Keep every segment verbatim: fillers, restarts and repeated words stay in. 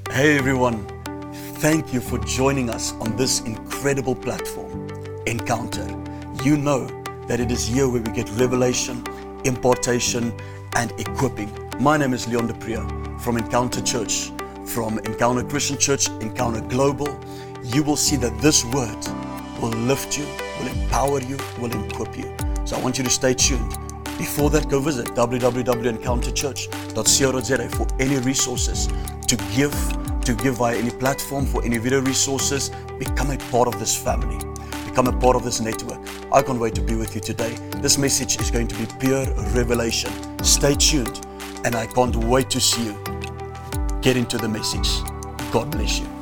Hey everyone, thank you for joining us on this incredible platform, Encounter. You know that it is here where we get revelation, impartation, and equipping. My name is Leon de Prieur from Encounter Church, from Encounter Christian Church, Encounter Global. You will see that this word will lift you, will empower you, will equip you. So I want you to stay tuned. Before that, go visit w w w dot encounter church dot co dot z a for any resources to give, to give via any platform, for any video resources. Become a part of this family. Become a part of this network. I can't wait to be with you today. This message is going to be pure revelation. Stay tuned, and I can't wait to see you. Get into the message. God bless you.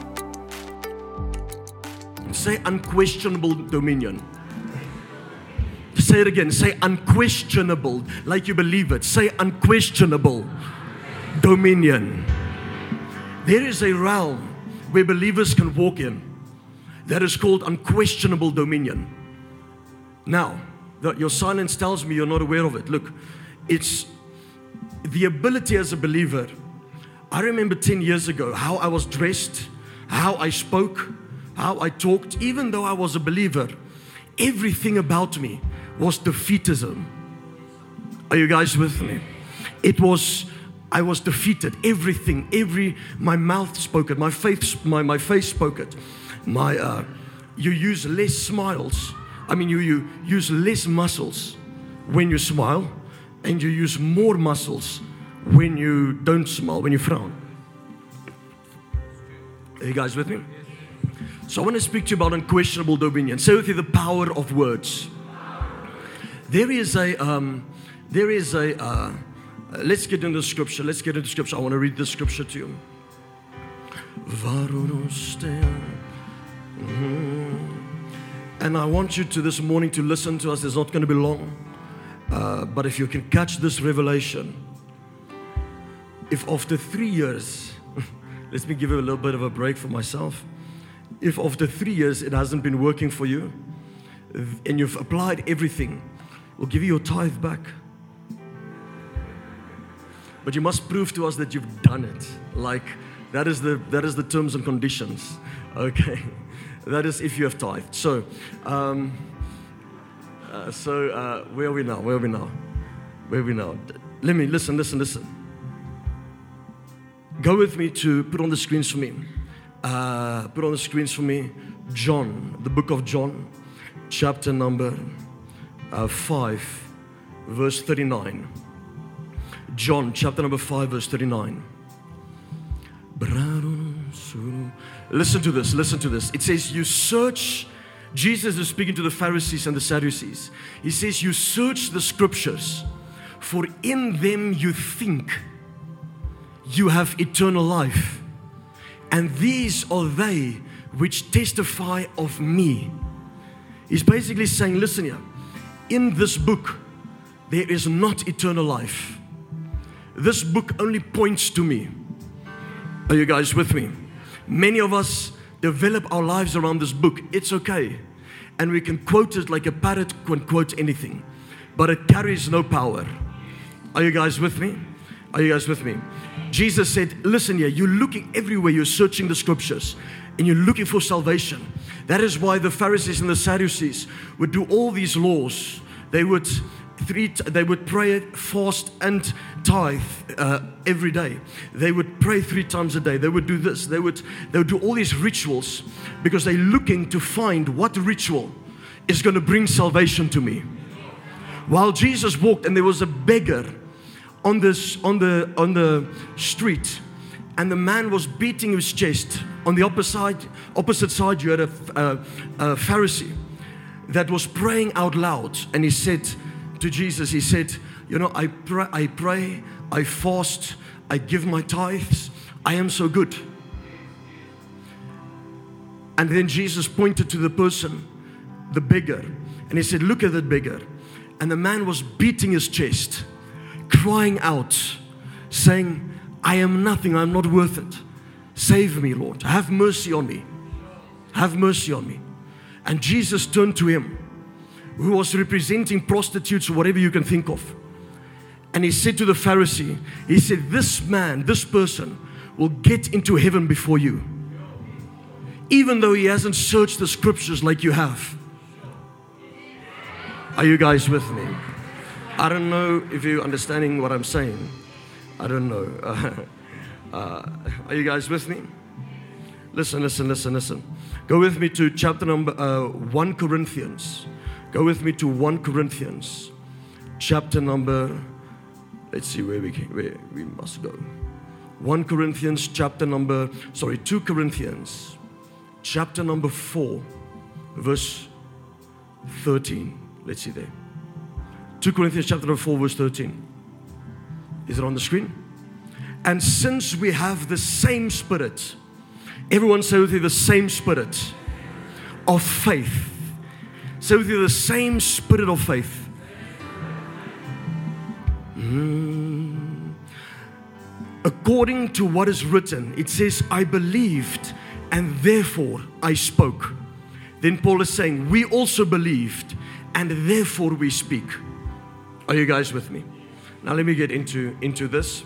Say unquestionable dominion. Say it again. Say unquestionable, like you believe it. Say unquestionable dominion. There is a realm where believers can walk in that is called unquestionable dominion. Now, the, your silence tells me you're not aware of it. Look, it's the ability as a believer. I remember ten years ago how I was dressed, how I spoke, how I talked. Even though I was a believer, everything about me was defeatism. Are you guys with me? It was, I was defeated. Everything, every, my mouth spoke it, my face, my, my face spoke it. My, uh, you use less smiles. I mean, you, you use less muscles when you smile, and you use more muscles when you don't smile, when you frown. Are you guys with me? So I want to speak to you about unquestionable dominion. Say with you, the power of words. There is a, um, there is a, uh, let's get into the scripture. Let's get into scripture. I want to read the scripture to you. And I want you to this morning to listen to us. It's not going to be long. Uh, but if you can catch this revelation, if after three years, let me give you a little bit of a break for myself. If after three years it hasn't been working for you, and you've applied everything, we'll give you your tithe back. But you must prove to us that you've done it. Like, that is the that is the terms and conditions. Okay, that is if you have tithed. So, um, uh, so uh, where are we now? Where are we now? Where are we now? Let me listen, listen, listen. Go with me to put on the screens for me. Uh, put on the screens for me. John, the book of John, chapter number uh, five, verse thirty-nine. John, chapter number five, verse thirty-nine. Listen to this, listen to this. It says, you search, Jesus is speaking to the Pharisees and the Sadducees. He says, you search the scriptures, for in them you think you have eternal life. And these are they which testify of me. He's basically saying, listen here, in this book, there is not eternal life. This book only points to me. Are you guys with me? Many of us develop our lives around this book. It's okay. And we can quote it like a parrot can quote anything. But it carries no power. Are you guys with me? Are you guys with me? Jesus said, listen here, you're looking everywhere, you're searching the scriptures, and you're looking for salvation. That is why the Pharisees and the Sadducees would do all these laws. They would three, they would pray, fast, and tithe uh, every day. They would pray three times a day. They would do this. They would, they would do all these rituals because they're looking to find what ritual is going to bring salvation to me. While Jesus walked, and there was a beggar on this on the on the street, and the man was beating his chest. On the opposite side, opposite side, you had a, a, a Pharisee that was praying out loud, and he said to Jesus, he said, you know, I pray, I pray, I fast, I give my tithes, I am so good. And then Jesus pointed to the person, the beggar, and he said, look at that beggar. And the man was beating his chest, crying out, saying, I am nothing, I'm not worth it. Save me, Lord. Have mercy on me. Have mercy on me. And Jesus turned to him, who was representing prostitutes or whatever you can think of. And he said to the Pharisee, he said, this man, this person will get into heaven before you, even though he hasn't searched the scriptures like you have. Are you guys with me? I don't know if you're understanding what I'm saying. I don't know. Uh, uh, are you guys with me? Listen, listen, listen, listen. Go with me to chapter number uh, First Corinthians. Go with me to First Corinthians, chapter number. Let's see where we can, where we must go. First Corinthians, chapter number. Sorry, Second Corinthians, chapter number four, verse thirteen. Let's see there. Second Corinthians chapter number four, verse thirteen. Is it on the screen? And since we have the same Spirit, everyone say with you, the same Spirit of faith. Say with you, the same Spirit of faith. Mm. According to what is written, it says, I believed and therefore I spoke. Then Paul is saying, we also believed and therefore we speak. Are you guys with me? Now let me get into, into this.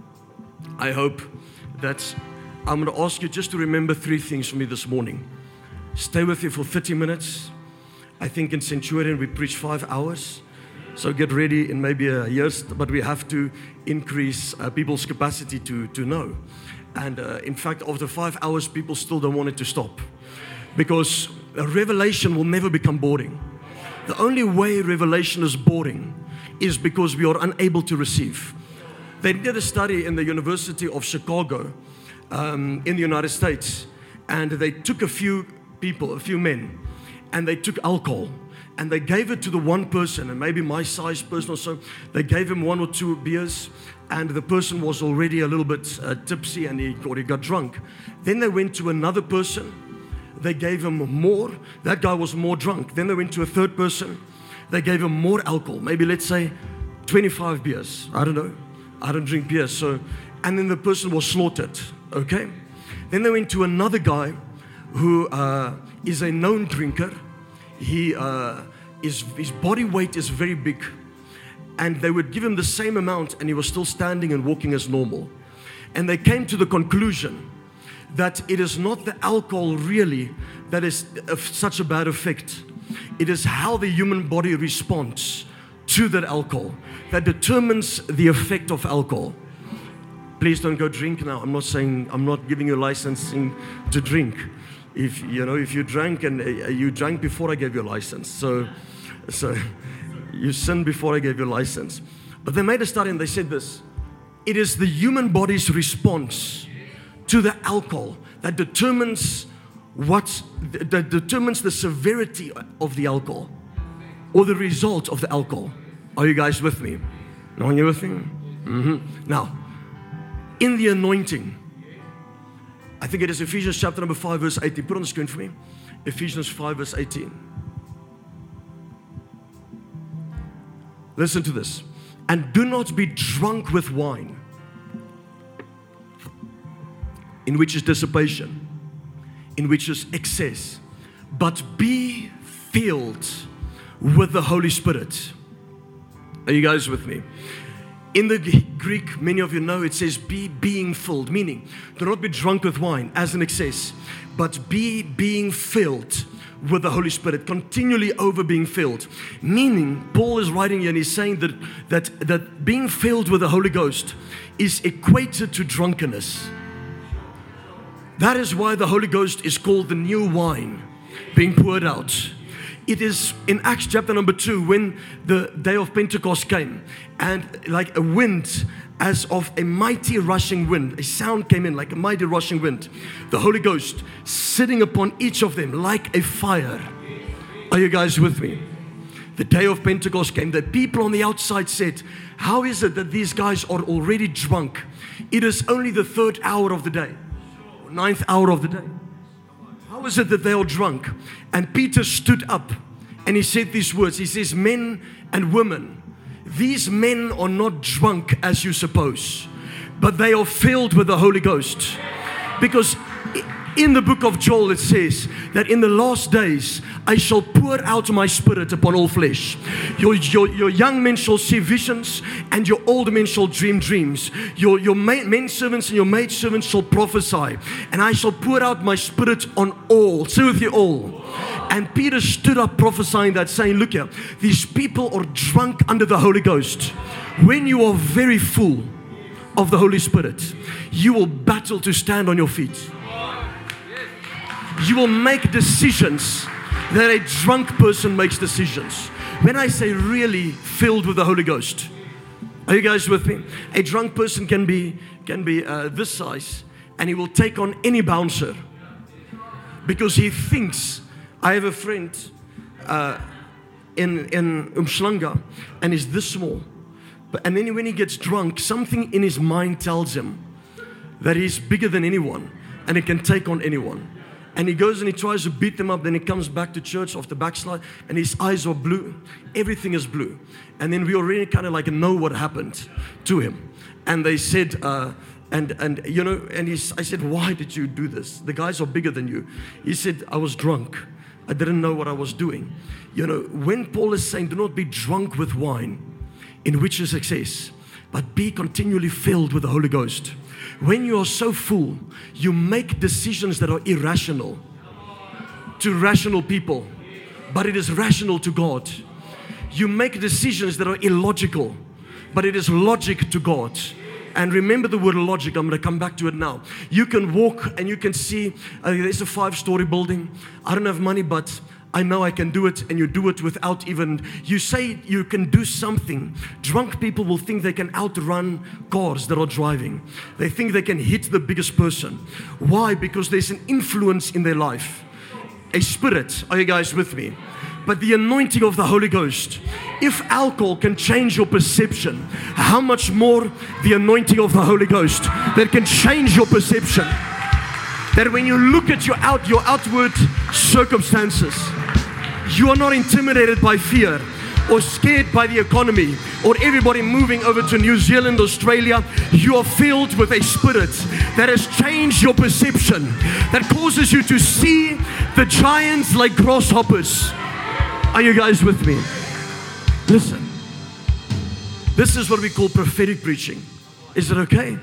I hope that I'm going to ask you just to remember three things for me this morning. Stay with you for thirty minutes. I think in Centurion we preach five hours. So get ready in maybe a year, but we have to increase uh, people's capacity to, to know. And uh, in fact, after five hours, people still don't want it to stop. Because a revelation will never become boring. The only way revelation is boring is because we are unable to receive. They did a study in the University of Chicago um, in the United States, and they took a few people, a few men, and they took alcohol, and they gave it to the one person, and maybe my size person or so, they gave him one or two beers, and the person was already a little bit uh, tipsy, and he, or he got drunk. Then they went to another person, they gave him more, that guy was more drunk. Then they went to a third person, they gave him more alcohol, maybe let's say twenty-five beers, I don't know, I don't drink beer, so, and then the person was slaughtered, okay? Then they went to another guy who uh, is a known drinker. He uh, is, his body weight is very big, and they would give him the same amount and he was still standing and walking as normal. And they came to the conclusion that it is not the alcohol really that is of such a bad effect. It is how the human body responds to that alcohol that determines the effect of alcohol. Please don't go drink now. I'm not saying, I'm not giving you licensing to drink. If you know, if you drank and uh, you drank before I gave you a license, so, so you sinned before I gave you a license. But they made a study and they said this: it is the human body's response to the alcohol that determines what that determines the severity of the alcohol or the result of the alcohol. Are you guys with me? No, you with me? Mm-hmm. Now, in the anointing, I think it is Ephesians chapter number five, verse eighteen. Put on the screen for me. Ephesians five, verse eighteen. Listen to this. And do not be drunk with wine, in which is dissipation, in which is excess, but be filled with the Holy Spirit. Are you guys with me? In the Greek, many of you know, it says be being filled, meaning do not be drunk with wine as an excess, but be being filled with the Holy Spirit, continually over being filled. Meaning, Paul is writing here and he's saying that, that, that being filled with the Holy Ghost is equated to drunkenness. That is why the Holy Ghost is called the new wine being poured out. It is in Acts chapter number two when the day of Pentecost came, and like a wind as of a mighty rushing wind, a sound came in like a mighty rushing wind. The Holy Ghost sitting upon each of them like a fire. Are you guys with me? The day of Pentecost came. The people on the outside said, how is it that these guys are already drunk? It is only the third hour of the day, ninth hour of the day. How is it that they are drunk? And Peter stood up and he said these words. He says, men and women, these men are not drunk as you suppose, but they are filled with the Holy Ghost. Because in the book of Joel it says that in the last days I shall pour out my spirit upon all flesh. Your, your, your young men shall see visions, and your old men shall dream dreams. Your, your maid, men servants and your maid servants shall prophesy, and I shall pour out my spirit on all. Say with you, all. And Peter stood up prophesying that, saying, look here, these people are drunk under the Holy Ghost. When you are very full of the Holy Spirit, you will battle to stand on your feet. You will make decisions that a drunk person makes decisions. When I say really filled with the Holy Ghost, are you guys with me? A drunk person can be can be uh, this size, and he will take on any bouncer because he thinks. I have a friend uh, in in Umhlanga, and he's this small. But and then when he gets drunk, something in his mind tells him that he's bigger than anyone, and he can take on anyone. And he goes and he tries to beat them up. Then he comes back to church after backslide, and his eyes are blue. Everything is blue. And then we already kind of like know what happened to him. And they said, uh, and and you know, and he's, I said, why did you do this? The guys are bigger than you. He said, I was drunk. I didn't know what I was doing. You know, when Paul is saying, do not be drunk with wine, in which is excess, but be continually filled with the Holy Ghost. When you are so full, you make decisions that are irrational to rational people, but it is rational to God. You make decisions that are illogical, but it is logic to God. And remember the word logic. I'm going to come back to it now. You can walk and you can see uh, there's a five-story building. I don't have money, but I know I can do it, and you do it without even, you say you can do something. Drunk people will think they can outrun cars that are driving. They think they can hit the biggest person. Why? Because there's an influence in their life. A spirit. Are you guys with me? But the anointing of the Holy Ghost. If alcohol can change your perception, how much more the anointing of the Holy Ghost that can change your perception. That when you look at your out your outward circumstances, you are not intimidated by fear or scared by the economy or everybody moving over to New Zealand, Australia. You are filled with a spirit that has changed your perception, that causes you to see the giants like grasshoppers. Are you guys with me? Listen, this is what we call prophetic preaching. Is it okay?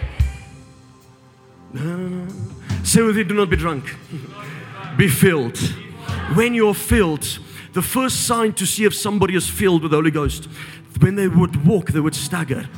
No, no, no. Say with you, do not be drunk. Be filled. When you're filled, the first sign to see if somebody is filled with the Holy Ghost, when they would walk, they would stagger.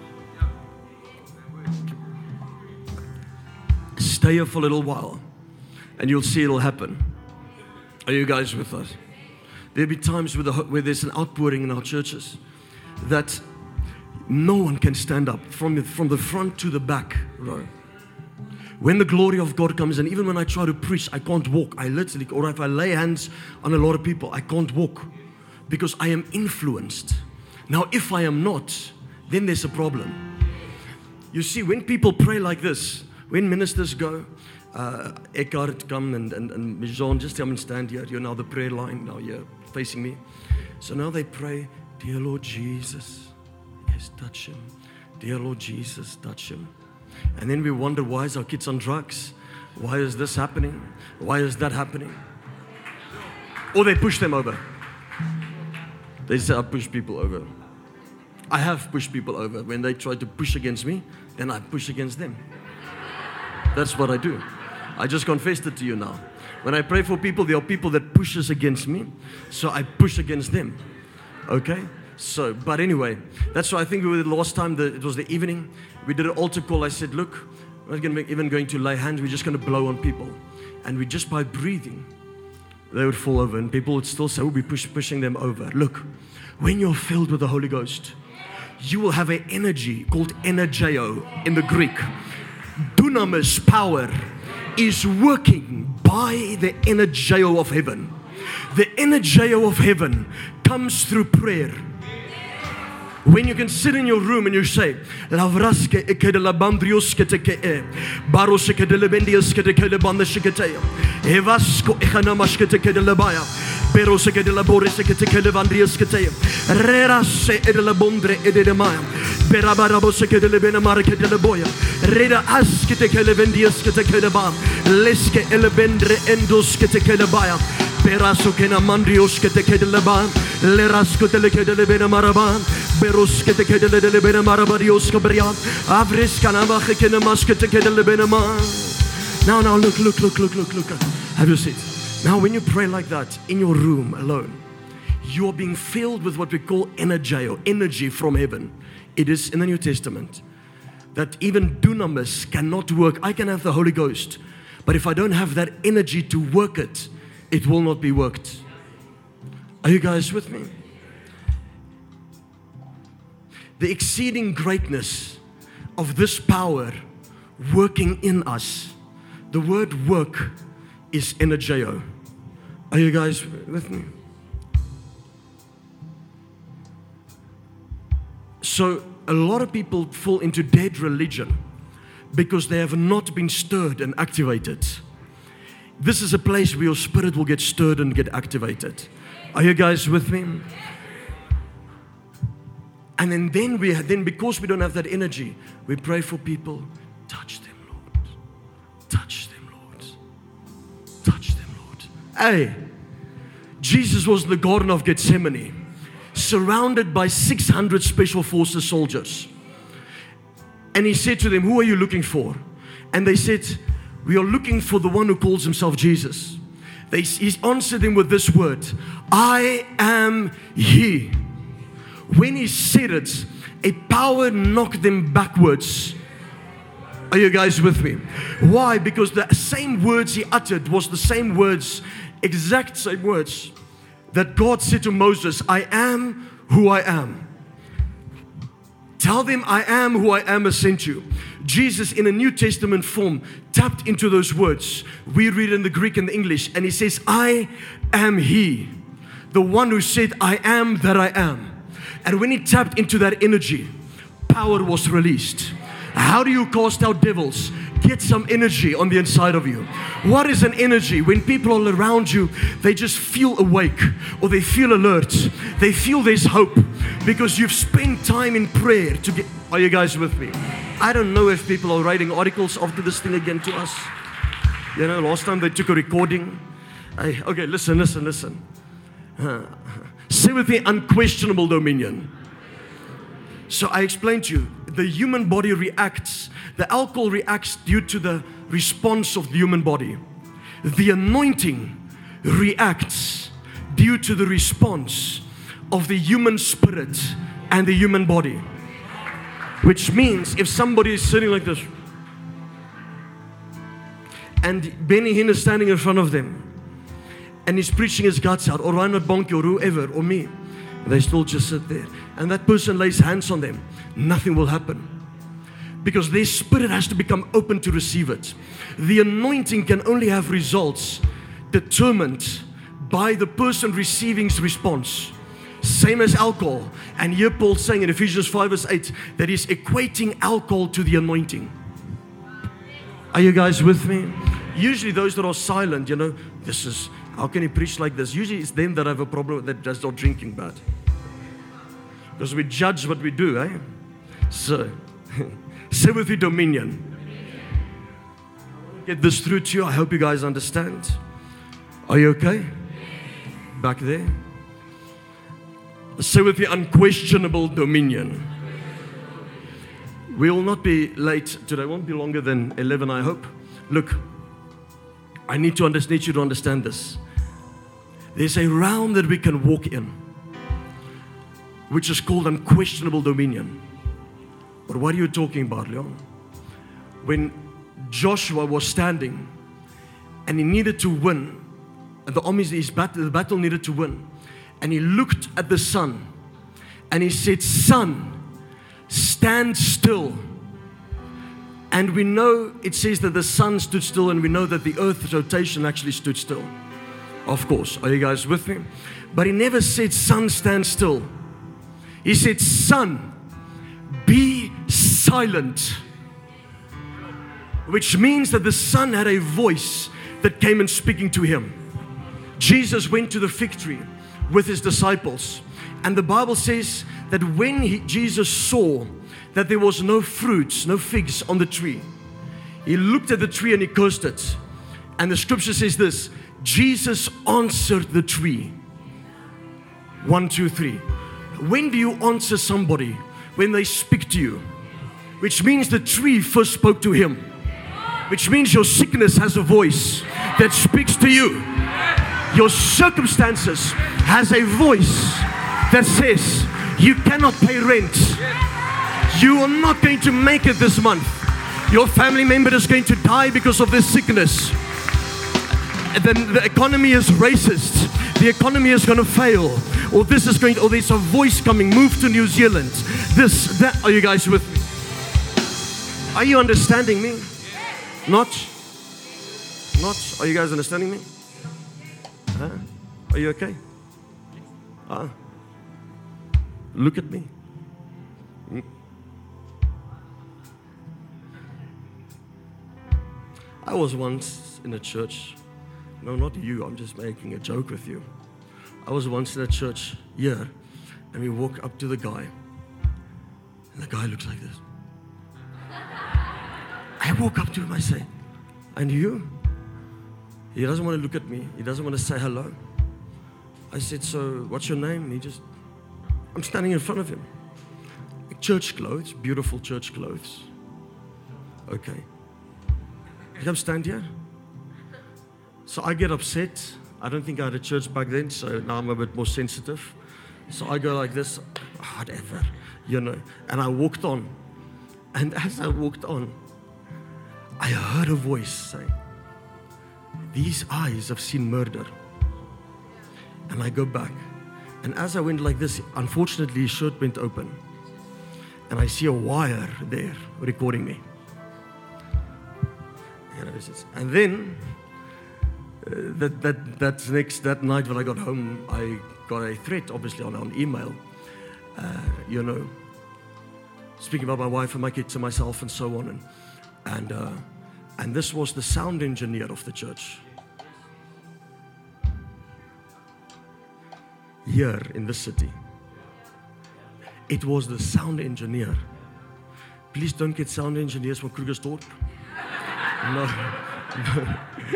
Stay here for a little while, and you'll see it'll happen. Are you guys with us? There'll be times where, the, where there's an outpouring in our churches that no one can stand up from, from the front to the back row. When the glory of God comes, and even when I try to preach, I can't walk. I literally, or if I lay hands on a lot of people, I can't walk because I am influenced. Now, if I am not, then there's a problem. You see, when people pray like this, when ministers go, uh, Eckhart come and, and, and Jean, just come and stand here. You're now the prayer line, now you're facing me. So now they pray, dear Lord Jesus, yes, touch him. Dear Lord Jesus, touch him. And then we wonder, why is our kids on drugs? Why is this happening? Why is that happening? Or they push them over. They say, I push people over. I have pushed people over. When they try to push against me, then I push against them. That's what I do. I just confessed it to you now. When I pray for people, there are people that pushes against me, so I push against them. Okay? So, but anyway, that's why I think we were the last time, the, it was the evening, we did an altar call. I said, look, we're not gonna, even going to lay hands, we're just going to blow on people. And we just by breathing, they would fall over, and people would still say, we'll be push, pushing them over. Look, when you're filled with the Holy Ghost, you will have an energy called energeo in the Greek. Dunamis, power, is working by the energeo of heaven. The energeo of heaven comes through prayer. When you can sit in your room and you say, Lavraske ekedela bandrioske teke e, baroseke delebendiaske tekele bandeshike evasko ehanamaske tekele baya, beroseke de la boreseke tekele bandrioske te, rerase edela bondre edemaya, berabaraboseke de lebenamarke de boya, reda aske tekele bendiaske tekele ba, leske elebendre endoske tekele baya. Perasokena mandrioske te kedeleban, lerasko te kedelebena maraban, beroske te kedelebena marabadioska brian, avriskana machekena maske te kedelebena man. Now, now, look, look, look, look, look, look. Have your seat. Now, when you pray like that in your room alone, you are being filled with what we call energy or energy from heaven. It is in the New Testament that even dunamis cannot work. I can have the Holy Ghost, but if I don't have that energy to work it, it will not be worked. Are you guys with me? The exceeding greatness of this power working in us. The word work is energeo. Are you guys with me? So a lot of people fall into dead religion because they have not been stirred and activated. This is a place where your spirit will get stirred and get activated. Are you guys with me? And then, then we then because we don't have that energy, we pray for people. Touch them, Lord. Touch them, Lord. Touch them, Lord. Hey, Jesus was in the Garden of Gethsemane, surrounded by six hundred special forces soldiers. And he said to them, who are you looking for? And they said, we are looking for the one who calls himself Jesus. They, he answered them with this word, I am he. When he said it, a power knocked them backwards. Are you guys with me? Why? Because the same words he uttered was the same words, exact same words, that God said to Moses, I am who I am. Tell them I am who I am has sent you. Jesus in a New Testament form tapped into those words. We read in the Greek and the English, and he says, I am he, the one who said, I am that I am. And when he tapped into that energy, power was released. How do you cast out devils? Get some energy on the inside of you. What is an energy? When people are around you, they just feel awake or they feel alert. They feel there's hope because you've spent time in prayer to get. Are you guys with me? I don't know if people are writing articles after this thing again to us. You know, last time they took a recording. I, okay, listen, listen, listen. Uh, say with me, unquestionable dominion. So I explained to you, the human body reacts, the alcohol reacts due to the response of the human body. The anointing reacts due to the response of the human spirit and the human body. Which means if somebody is sitting like this, and Benny Hinn is standing in front of them, and he's preaching his guts out, or Reinhard Bonnke, or whoever, or me, they still just sit there. And that person lays hands on them. Nothing will happen. Because their spirit has to become open to receive it. The anointing can only have results determined by the person receiving's response. Same as alcohol. And here Paul's saying in Ephesians five verse eight that he's equating alcohol to the anointing. Are you guys with me? Usually those that are silent, you know, this is, how can he preach like this? Usually it's them that have a problem that does not drinking bad. Because we judge what we do, eh? So, say with me, dominion. Get this through to you. I hope you guys understand. Are you okay? Back there. Say with me, unquestionable dominion. We will not be late today. Won't be longer than eleven, I hope. Look, I need to understand, need you to understand this. There's a realm that we can walk in, which is called unquestionable dominion. But what are you talking about, Leon? When Joshua was standing and he needed to win, and the armies, his battle, the battle needed to win, and he looked at the sun and he said, sun, stand still. And we know it says that the sun stood still, and we know that the earth's rotation actually stood still. Of course, are you guys with me? But he never said, sun, stand still. He said, sun, be silent. Which means that the sun had a voice that came and speaking to him. Jesus went to the fig tree with his disciples. And the Bible says that when he, Jesus saw that there was no fruits, no figs on the tree, he looked at the tree and he cursed it. And the scripture says this, Jesus answered the tree. One, two, three. When do you answer somebody? When they speak to you. Which means the tree first spoke to him. Which means your sickness has a voice that speaks to you. Your circumstances has a voice that says, you cannot pay rent. You are not going to make it this month. Your family member is going to die because of this sickness. Then the economy is racist. The economy is going to fail. Or this is going to, or there's a voice coming, move to New Zealand. This, that, are you guys with me? Are you understanding me? Not? Not? Are you guys understanding me? Huh? Are you okay? Ah. Look at me. Hmm. I was once in a church. No, not you. I'm just making a joke with you. I was once in a church here, and we walk up to the guy, and the guy looks like this. I walk up to him, I say, and you? He doesn't want to look at me. He doesn't want to say hello. I said, so what's your name? And he just, I'm standing in front of him. Church clothes, beautiful church clothes. Okay. You come stand here. So I get upset. I don't think I had a church back then, so now I'm a bit more sensitive. So I go like this, whatever, you know. And I walked on. And as I walked on, I heard a voice say, these eyes have seen murder. And I go back. And as I went like this, unfortunately, his shirt went open. And I see a wire there recording me. And then, uh, that, that, that next, that night when I got home, I got a threat, obviously, on, on email. Uh, you know, speaking about my wife and my kids and myself and so on. And, and, uh, and this was the sound engineer of the church. Here in this city. It was the sound engineer. Please don't get sound engineers from Krugersdorp. No. no.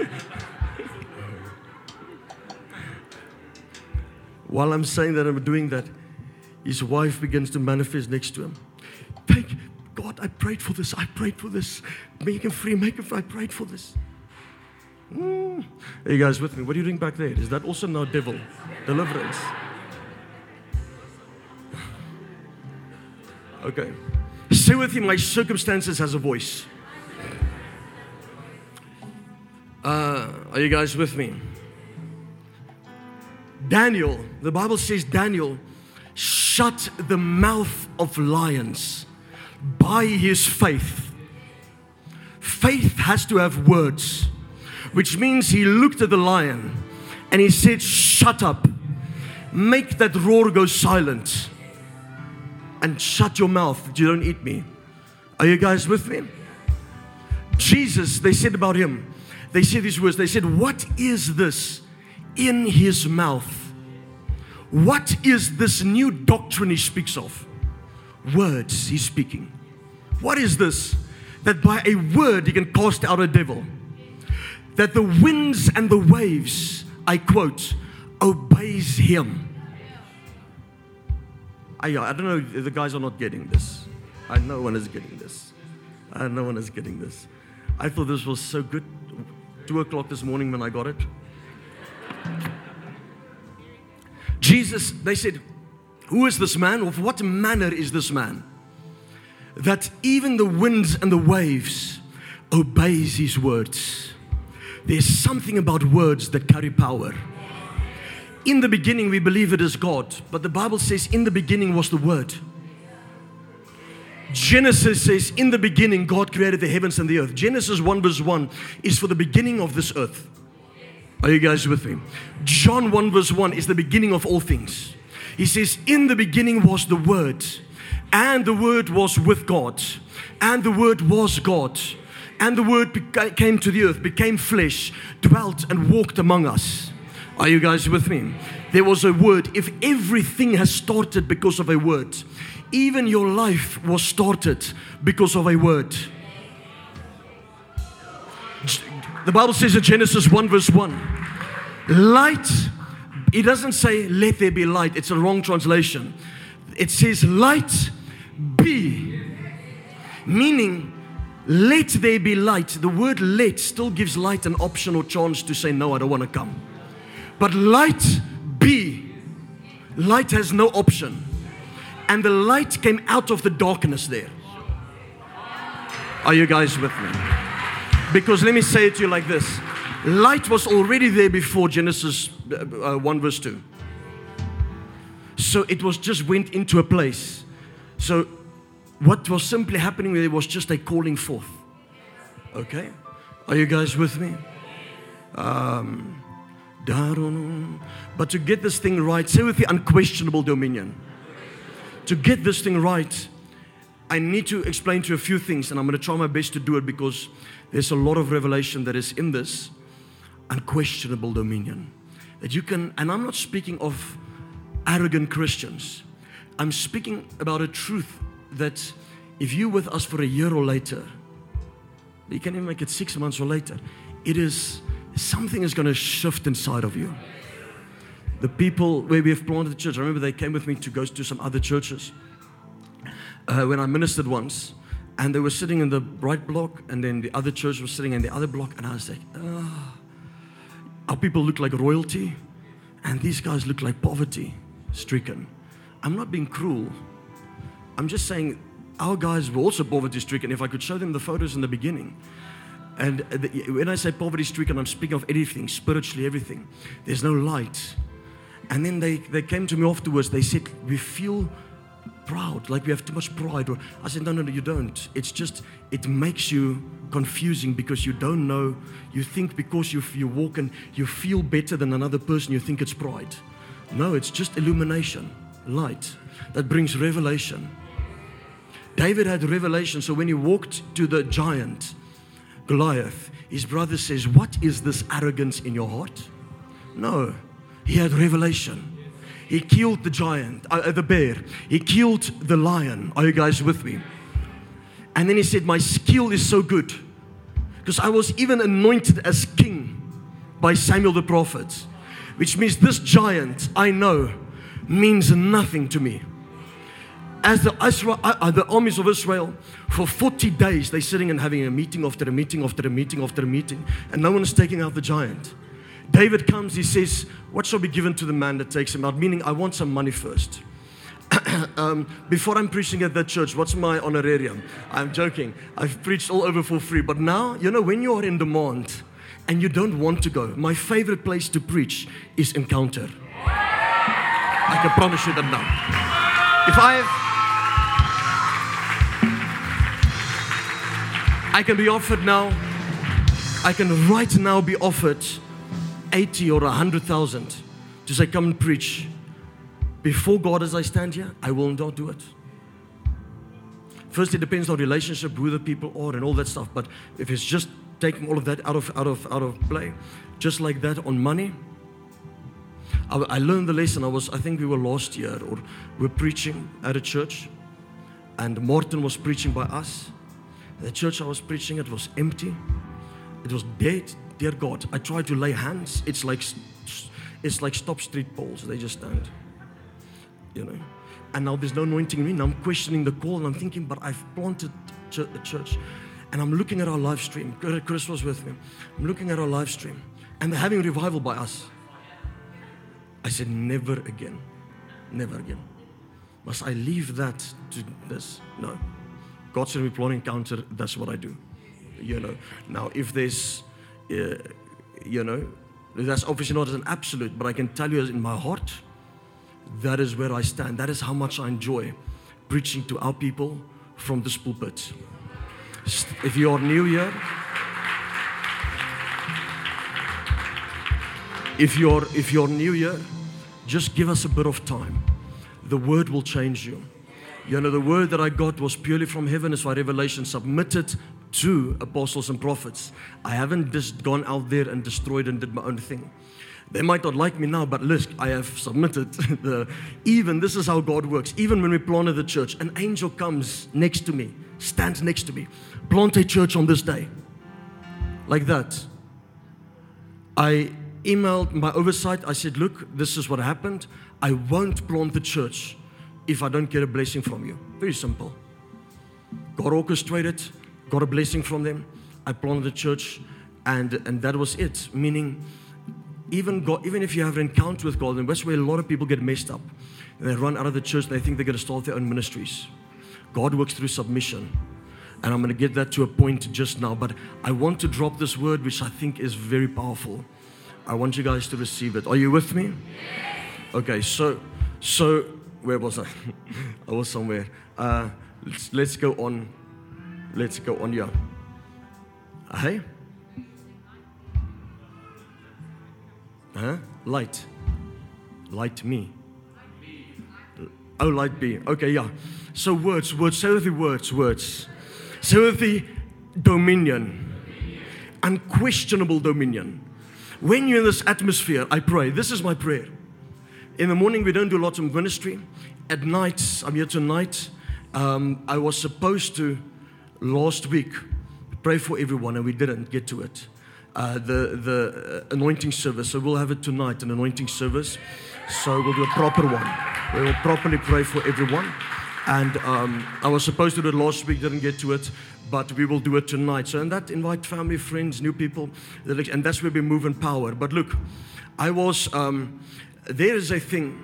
While I'm saying that, I'm doing that, his wife begins to manifest next to him. Thank God, I prayed for this. I prayed for this. Make him free. Make him free. I prayed for this. Mm. Are you guys with me? What are you doing back there? Is that also now devil? Deliverance. Okay. Say with him, my circumstances has a voice. Uh, are you guys with me? Daniel, the Bible says Daniel shut the mouth of lions by his faith. Faith has to have words, which means he looked at the lion and he said, shut up, make that roar go silent, and shut your mouth that you don't eat me. Are you guys with me? Jesus, they said about him, they said these words, they said, what is this in his mouth? What is this new doctrine he speaks of? Words he's speaking. What is this? That by a word he can cast out a devil. That the winds and the waves, I quote, obeys him. I, I don't know if the guys are not getting this. I know no one is getting this. I know no one is getting this. I thought this was so good. Two o'clock this morning when I got it. Jesus, they said, who is this man? Of what manner is this man? That even the winds and the waves obeys his words. There's something about words that carry power. In the beginning, we believe it is God. But the Bible says, in the beginning was the Word. Genesis says, in the beginning, God created the heavens and the earth. Genesis one verse one is for the beginning of this earth. Are you guys with me? John one verse one is the beginning of all things. He says, in the beginning was the Word, and the Word was with God, and the Word was God, and the Word beca- came to the earth, became flesh, dwelt and walked among us. Are you guys with me? There was a word. If everything has started because of a word, even your life was started because of a word. The Bible says in Genesis one verse one, light, it doesn't say let there be light. It's a wrong translation. It says light be. Meaning, let there be light. The word let still gives light an option or chance to say, no, I don't want to come. But light be. Light has no option. And the light came out of the darkness there. Are you guys with me? Because let me say it to you like this. Light was already there before Genesis uh, one verse two. So it was just went into a place. So what was simply happening there was just a calling forth. Okay? Are you guys with me? Um, but to get this thing right, say with the unquestionable dominion. To get this thing right, I need to explain to you a few things, and I'm going to try my best to do it because there's a lot of revelation that is in this unquestionable dominion. That you can, and I'm not speaking of arrogant Christians. I'm speaking about a truth that if you're with us for a year or later, you can even make it six months or later, it is, something is going to shift inside of you. The people where we have planted the church, I remember they came with me to go to some other churches uh, when I ministered once, and they were sitting in the right block, and then the other church was sitting in the other block, and I was like, oh, our people look like royalty, and these guys look like poverty stricken. I'm not being cruel. I'm just saying our guys were also poverty stricken. If I could show them the photos in the beginning. And the, when I say poverty stricken, I'm speaking of everything, spiritually everything. There's no light. And then they, they came to me afterwards. They said, we feel proud, like we have too much pride. Or I said, no, no, no, you don't. It's just, it makes you confusing because you don't know. You think because you, you walk and you feel better than another person, you think it's pride. No, it's just illumination, light that brings revelation. David had revelation, so when he walked to the giant, Goliath, his brother says, what is this arrogance in your heart? No, he had revelation. He killed the giant, uh, the bear. He killed the lion. Are you guys with me? And then he said, my skill is so good because I was even anointed as king by Samuel the prophet, which means this giant, I know, means nothing to me. As the, Israel, uh, the armies of Israel, for forty days, they're sitting and having a meeting after a meeting after a meeting after a meeting, and no one is taking out the giant. David comes, he says, what shall be given to the man that takes him out? Meaning, I want some money first. um, before I'm preaching at that church, what's my honorarium? I'm joking. I've preached all over for free. But now, you know, when you are in demand and you don't want to go, my favorite place to preach is Encounter. I can promise you that now. If I have... I can be offered now, I can right now be offered eighty or a hundred thousand to say, come and preach. Before God as I stand here, I will not do it. First, it depends on relationship, who the people are and all that stuff. But if it's just taking all of that out of out of out of play, just like that on money, I, I learned the lesson. I was, I think we were last year, or we were preaching at a church, and Martin was preaching by us. The church I was preaching, it was empty. It was dead. Dear God, I tried to lay hands. It's like it's like stop street poles. They just stand. You know. And now there's no anointing in me. Now I'm questioning the call, and I'm thinking, but I've planted a church. And I'm looking at our live stream. Chris was with me. I'm looking at our live stream. And they're having revival by us. I said, never again. Never again. Must I leave that to this? No. God said we plan Encounter, that's what I do. You know. Now, if there's, uh, you know, that's obviously not an absolute, but I can tell you in my heart, that is where I stand. That is how much I enjoy preaching to our people from this pulpit. If you are new here, if you're if you're new here, just give us a bit of time. The word will change you. You know, the word that I got was purely from heaven as my revelation, submitted to apostles and prophets. I haven't just gone out there and destroyed and did my own thing. They might not like me now, but listen, I have submitted. the, even, this is how God works. Even when we planted the church, an angel comes next to me, stands next to me. Plant a church on this day. like that. I emailed my oversight. I said, look, this is what happened. I won't plant the church if I don't get a blessing from you. Very simple. God orchestrated, got a blessing from them. I planted the church, and, and that was it. Meaning, even God, even if you have an encounter with God, and that's where a lot of people get messed up. And they run out of the church, and they think they're going to start their own ministries. God works through submission. And I'm going to get that to a point just now. But I want to drop this word, which I think is very powerful. I want you guys to receive it. Are you with me? Okay, so, so where was I? I was somewhere. Uh, let's, let's go on. Let's go on here. Hey? Huh? Light. Light me. Oh, light be. Okay, yeah. So words, words. Say with the words, words. Say with the dominion. Unquestionable dominion. When you're in this atmosphere, I pray. This is my prayer. In the morning, we don't do lots of ministry. At night, I'm here tonight. Um, I was supposed to, last week, pray for everyone, and we didn't get to it. Uh, the the uh, anointing service. So we'll have it tonight, an anointing service. So we'll do a proper one. We will properly pray for everyone. And um, I was supposed to do it last week, didn't get to it, but we will do it tonight. So, and that invite family, friends, new people, and that's where we move in power. But look, I was, um, there is a thing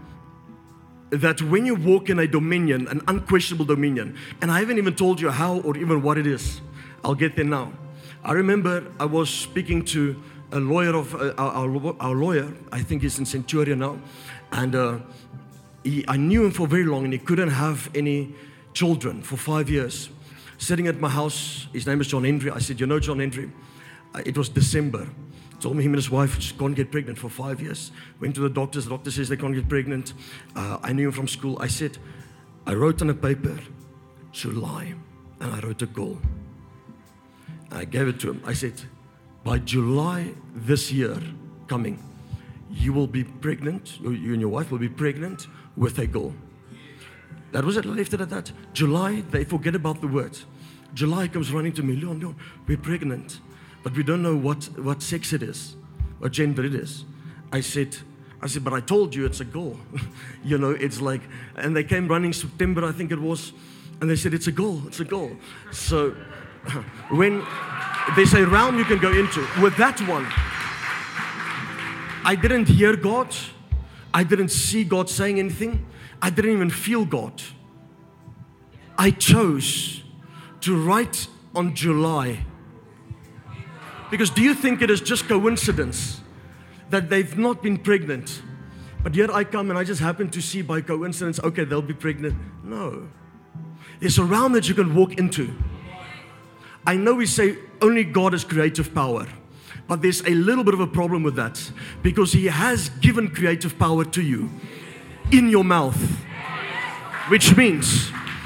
that when you walk in a dominion, an unquestionable dominion, and I haven't even told you how or even what it is. I'll get there now. I remember I was speaking to a lawyer of, uh, our, our, our lawyer, I think he's in Centurion now, and uh, he, I knew him for very long, and he couldn't have any children for five years. Sitting at my house, his name is John Hendry. I said, you know John Hendry? Uh, it was December. Told me him and his wife just can't get pregnant for five years. Went to the doctors. The doctor says they can't get pregnant. Uh, I knew him from school. I said, I wrote on a paper, July, and I wrote a goal. I gave it to him. I said, by July this year coming, you will be pregnant, you and your wife will be pregnant with a goal. That was it. I left it at that. July, they forget about the word. July comes running to me, Leon, Leon, we're pregnant, but we don't know what, what sex it is, what gender it is. I said, I said, but I told you it's a goal. You know, it's like, and they came running September, I think it was, and they said, it's a goal, it's a goal. So when there's a realm you can go into, with that one, I didn't hear God. I didn't see God saying anything. I didn't even feel God. I chose to write on July. Because do you think it is just coincidence that they've not been pregnant? But yet I come and I just happen to see by coincidence, okay, they'll be pregnant. No. There's a realm that you can walk into. I know we say only God has creative power. But there's a little bit of a problem with that, because He has given creative power to you in your mouth, which means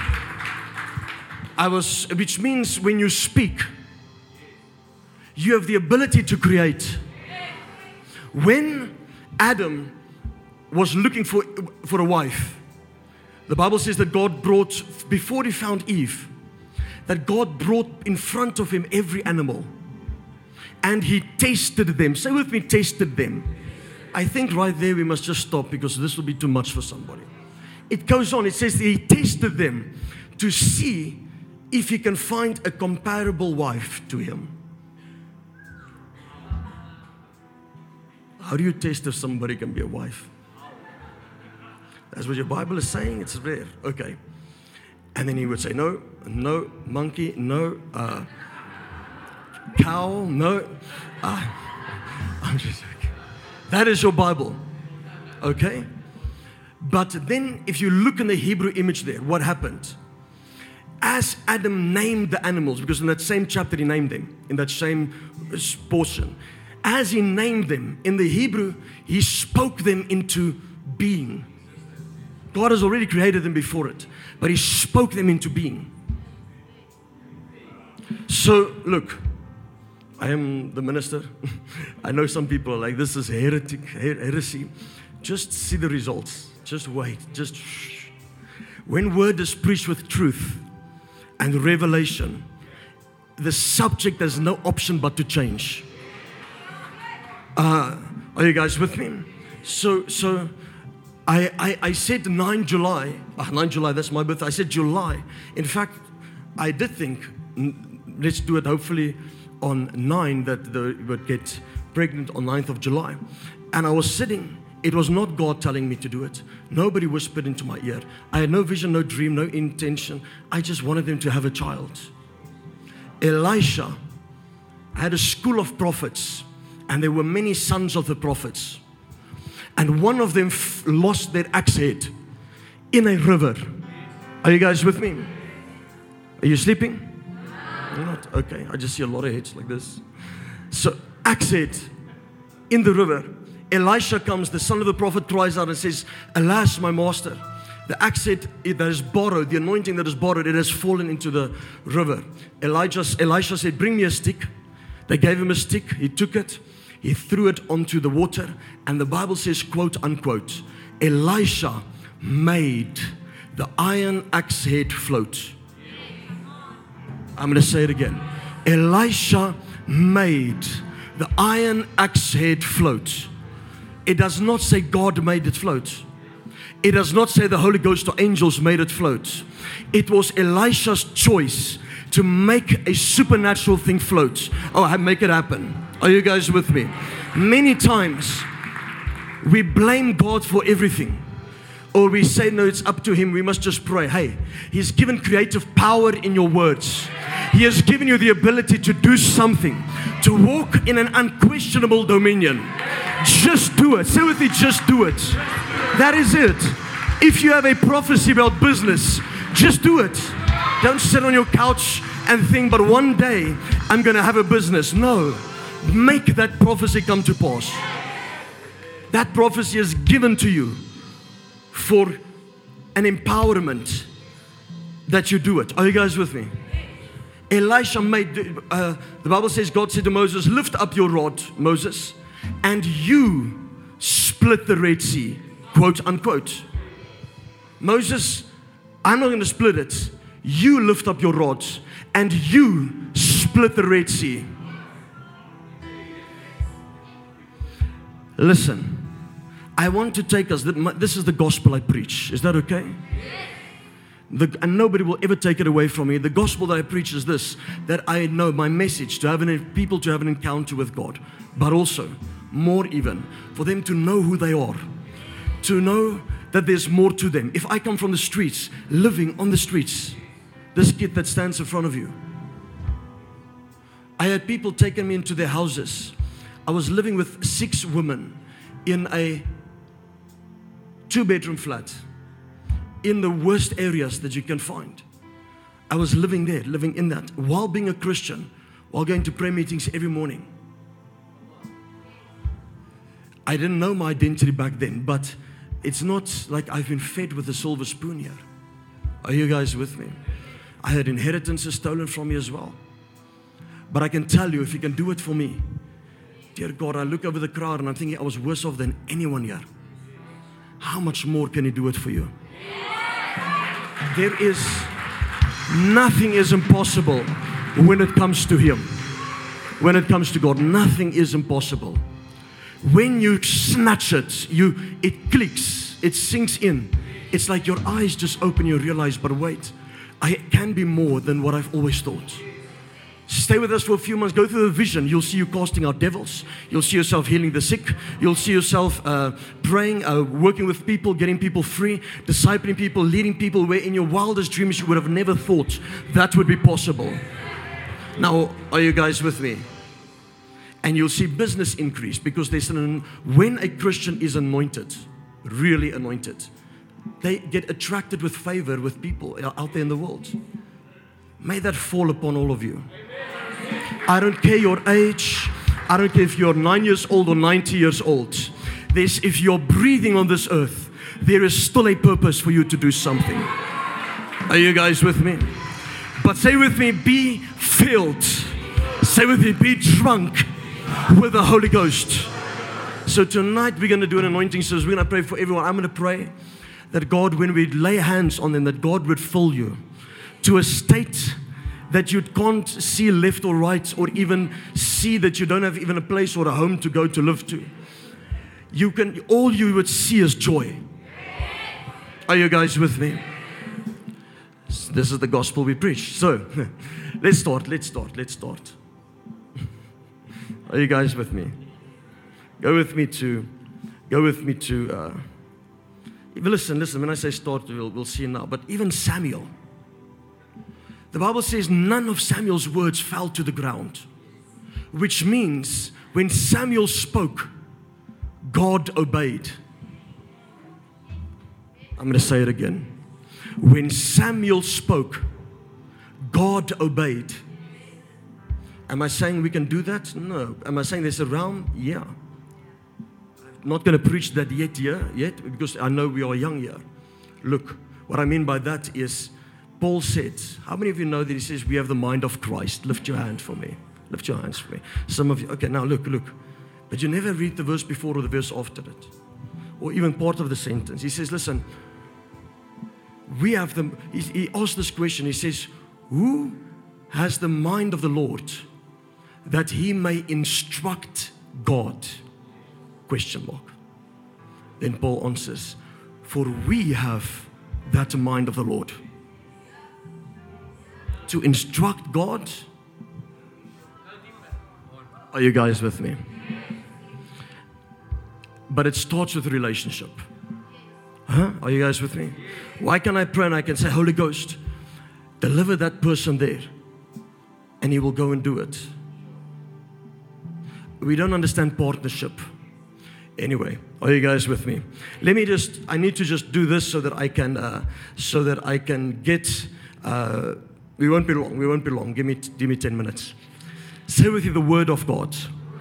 I was, which means when you speak, you have the ability to create. When Adam was looking for for a wife, the Bible says that God brought, before he found Eve, that God brought in front of him every animal. And he tasted them. Say with me, tasted them. I think right there we must just stop, because this will be too much for somebody. It goes on. It says that he tasted them to see if he can find a comparable wife to him. How do you taste if somebody can be a wife? That's what your Bible is saying. It's rare. Okay. And then he would say, no, no, monkey, no, uh, cow, no. Uh, I'm just joking. That is your Bible. Okay? But then if you look in the Hebrew image there, what happened? As Adam named the animals, because in that same chapter he named them, in that same portion, as he named them, in the Hebrew, he spoke them into being. God has already created them before it, but he spoke them into being. So, look, I am the minister. I know some people are like, this is heretic, heresy. Just see the results. Just wait. Just shh. When word is preached with truth and revelation, the subject has no option but to change. Uh, are you guys with me? So, so I, I, I said nine July. Uh, nine July, that's my birthday. I said July. In fact, I did think, mm, let's do it hopefully on nine, that they would get pregnant on ninth of July. And I was sitting. It was not God telling me to do it. Nobody whispered into my ear. I had no vision, no dream, no intention. I just wanted them to have a child. Elisha had a school of prophets, and there were many sons of the prophets. And one of them f- lost their axe head in a river. Are you guys with me? Are you sleeping? You're not? Okay, I just see a lot of heads like this. So, axe head in the river. Elisha comes, the son of the prophet cries out and says, "Alas, my master, the axe head that is borrowed, the anointing that is borrowed, it has fallen into the river." Elijah, Elisha said, "Bring me a stick." They gave him a stick. He took it. He threw it onto the water. And the Bible says, quote unquote, Elisha made the iron axe head float. I'm going to say it again. Elisha made the iron axe head float. It does not say God made it float. It does not say the Holy Ghost or angels made it float. It was Elisha's choice to make a supernatural thing float. Oh, make it happen. Are you guys with me? Many times we blame God for everything. Or we say, no, it's up to Him. We must just pray. Hey, He's given creative power in your words. He has given you the ability to do something, to walk in an unquestionable dominion. Just do it. Say with me, just do it. That is it. If you have a prophecy about business, just do it. Don't sit on your couch and think, but one day I'm going to have a business. No. Make that prophecy come to pass. That prophecy is given to you for an empowerment that you do it. Are you guys with me? Elisha made, uh, the Bible says God said to Moses, "Lift up your rod, Moses, and you split the Red Sea," quote unquote. Moses, I'm not going to split it. You lift up your rod and you split the Red Sea. Listen, I want to take us, this is the gospel I preach. Is that okay? The, and nobody will ever take it away from me. The gospel that I preach is this, that I know my message to have an, people to have an encounter with God, but also, more even, for them to know who they are, to know that there's more to them. If I come from the streets, living on the streets, this kid that stands in front of you, I had people taking me into their houses. I was living with six women in a two-bedroom flat in the worst areas that you can find. I was living there, living in that, while being a Christian, while going to prayer meetings every morning. I didn't know my identity back then, but it's not like I've been fed with a silver spoon here. Are you guys with me? I had inheritances stolen from me as well. But I can tell you, if He can do it for me, dear God, I look over the crowd and I'm thinking I was worse off than anyone here. How much more can He do it for you? There is nothing is impossible when it comes to Him. When it comes to God, nothing is impossible. When you snatch it, you it clicks, it sinks in. It's like your eyes just open, you realize, but wait, I can be more than what I've always thought. Stay with us for a few months. Go through the vision. You'll see you casting out devils. You'll see yourself healing the sick. You'll see yourself uh, praying, uh, working with people, getting people free, discipling people, leading people where in your wildest dreams you would have never thought that would be possible. Now, are you guys with me? And you'll see business increase because there's an, when a Christian is anointed, really anointed, they get attracted with favor with people out there in the world. May that fall upon all of you. I don't care your age. I don't care if you're nine years old or ninety years old. There's, if you're breathing on this earth, there is still a purpose for you to do something. Are you guys with me? But say with me, be filled. Say with me, be drunk with the Holy Ghost. So tonight we're going to do an anointing service. We're going to pray for everyone. I'm going to pray that God, when we lay hands on them, that God would fill you to a state that you can't see left or right, or even see that you don't have even a place or a home to go to live to. You can, all you would see is joy. Are you guys with me? This is the gospel we preach. So, let's start, let's start, let's start. Are you guys with me? Go with me to, go with me to, uh, listen, listen, when I say start, we'll, we'll see now, but even Samuel. The Bible says none of Samuel's words fell to the ground, which means when Samuel spoke, God obeyed. I'm going to say it again. When Samuel spoke, God obeyed. Am I saying we can do that? No. Am I saying there's a realm? Yeah. I'm not going to preach that yet here, yet, because I know we are young here. Look, what I mean by that is, Paul said, how many of you know that he says we have the mind of Christ? Lift your hand for me. Lift your hands for me. Some of you, okay, now look, look. But you never read the verse before or the verse after it. Or even part of the sentence. He says, listen, we have the, he, he asked this question, he says, who has the mind of the Lord that he may instruct God? Question mark. Then Paul answers, for we have that mind of the Lord. To instruct God. Are you guys with me? But it starts with a relationship. Huh? Are you guys with me? Why can I pray and I can say, Holy Ghost, deliver that person there, and He will go and do it? We don't understand partnership. Anyway, are you guys with me? Let me just, I need to just do this so that I can, uh, so that I can get, uh, we won't be long, we won't be long. Give me, give me ten minutes. Say with you the word of God.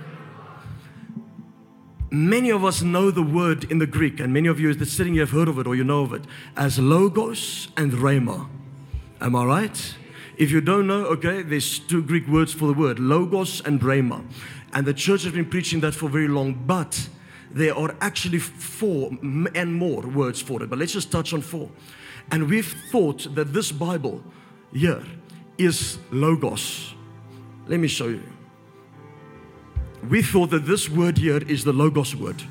Many of us know the word in the Greek, and many of you that's sitting here have heard of it or you know of it, as logos and rhema. Am I right? If you don't know, okay, there's two Greek words for the word, logos and rhema. And the church has been preaching that for very long, but there are actually four and more words for it. But let's just touch on four. And we've thought that this Bible here is logos. Let me show you. We thought that this word here is the logos word.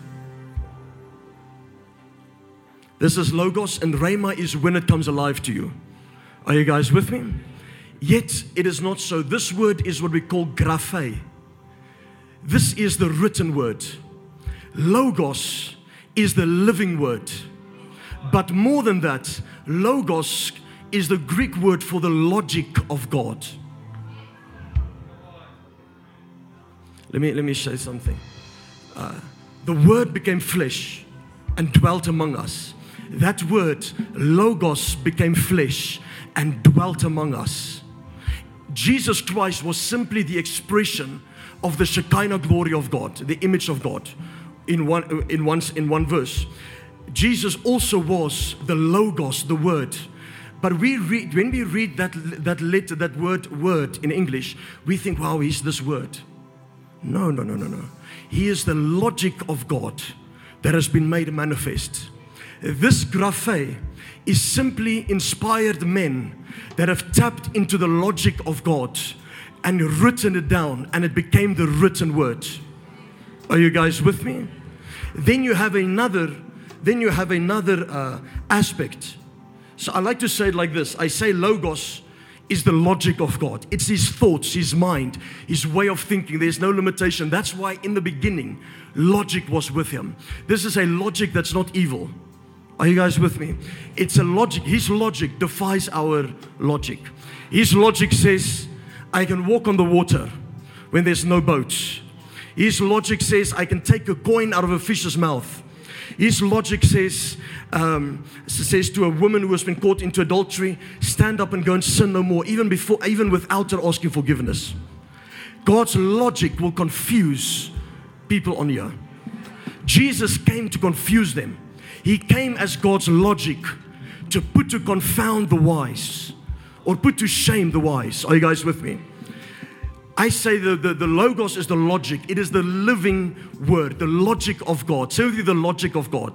This is logos, and rhema is when it comes alive to you. Are you guys with me? Yet it is not so. This word is what we call graphe. This is the written word. Logos is the living word. But more than that, logos is the Greek word for the logic of God. Let me, let me say something. Uh, the word became flesh and dwelt among us. That word, logos, became flesh and dwelt among us. Jesus Christ was simply the expression of the Shekinah glory of God, the image of God, in one, in one, in one verse. Jesus also was the logos, the word. But we read, when we read that, that letter, that word, word in English, we think, wow, he's this word. No, no, no, no, no. He is the logic of God that has been made manifest. This graphe is simply inspired men that have tapped into the logic of God and written it down, and it became the written word. Are you guys with me? Then you have another, then you have another uh, aspect. So I like to say it like this. I say logos is the logic of God. It's His thoughts, His mind, His way of thinking. There's no limitation. That's why in the beginning, logic was with Him. This is a logic that's not evil. Are you guys with me? It's a logic. His logic defies our logic. His logic says, I can walk on the water when there's no boats. His logic says, I can take a coin out of a fish's mouth. His logic says, um, says to a woman who has been caught into adultery, stand up and go and sin no more, even before, even without her asking forgiveness. God's logic will confuse people on here. Jesus came to confuse them. He came as God's logic to put to confound the wise, or put to shame the wise. Are you guys with me? I say the, the, the logos is the logic. It is the living word, the logic of God. Say with you, the logic of God.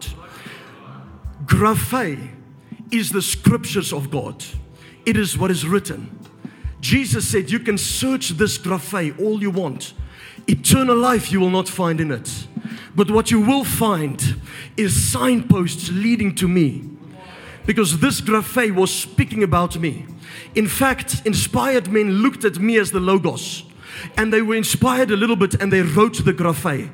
Graphe is the scriptures of God. It is what is written. Jesus said, you can search this graphe all you want. Eternal life you will not find in it. But what you will find is signposts leading to me. Because this graphe was speaking about me. In fact, inspired men looked at me as the Logos. And they were inspired a little bit and they wrote the graphe.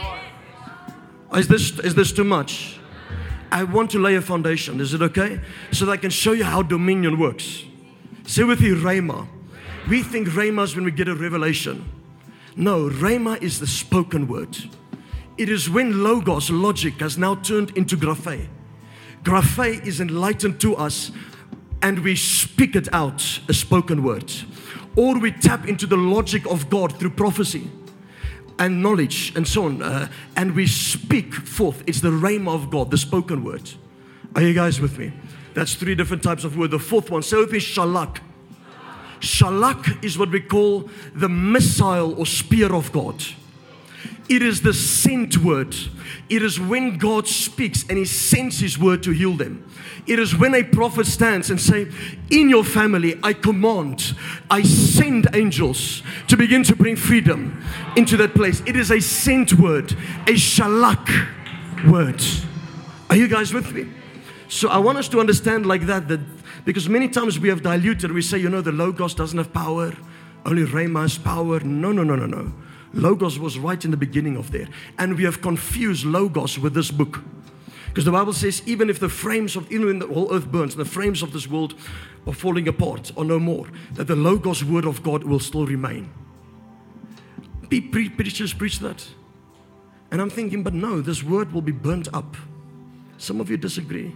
Is this, is this too much? I want to lay a foundation. Is it okay? So that I can show you how dominion works. Say with you, Rhema. We think Rhema is when we get a revelation. No, Rhema is the spoken word. It is when Logos, logic, has now turned into graphe. Graphe is enlightened to us and we speak it out, a spoken word. Or we tap into the logic of God through prophecy and knowledge and so on. Uh, and we speak forth. It's the rhema of God, the spoken word. Are you guys with me? That's three different types of word. The fourth one, say with me, shalak. Shalak is what we call the missile or spear of God. It is the sent word. It is when God speaks and He sends His word to heal them. It is when a prophet stands and say, in your family, I command, I send angels to begin to bring freedom into that place. It is a sent word, a shalak word. Are you guys with me? So I want us to understand like that, that because many times we have diluted, we say, you know, the Logos doesn't have power, only Rhema has power. No, no, no, no, no. Logos was right in the beginning of there. And we have confused Logos with this book. Because the Bible says, even if the frames of, even when the whole earth burns, the frames of this world are falling apart or no more, that the Logos word of God will still remain. Pre- preachers preach that. And I'm thinking, but no, this word will be burnt up. Some of you disagree.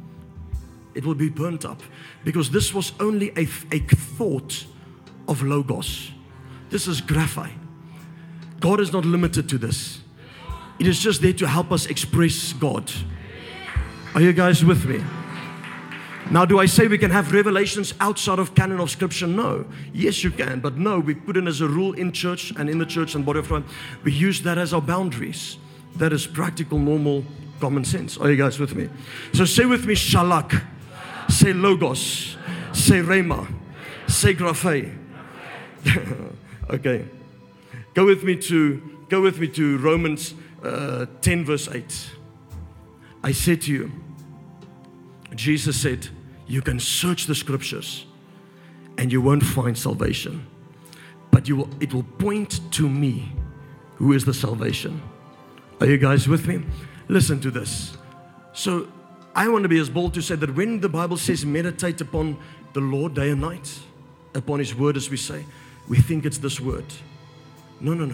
It will be burnt up. Because this was only a, a thought of Logos. This is graphe. God is not limited to this. It is just there to help us express God. Are you guys with me? Now, do I say we can have revelations outside of canon of Scripture? No. Yes, you can. But no, we put in as a rule in church and in the church and body of Christ. We use that as our boundaries. That is practical, normal, common sense. Are you guys with me? So say with me, shalak. Say Logos. Say Rhema. Say graphe. Okay. Go with me to go with me to Romans uh, ten verse eight. I said to you, Jesus said, you can search the scriptures and you won't find salvation. But you will, it will point to me who is the salvation. Are you guys with me? Listen to this. So I want to be as bold to say that when the Bible says meditate upon the Lord day and night, upon His word as we say, we think it's this word. No, no, no.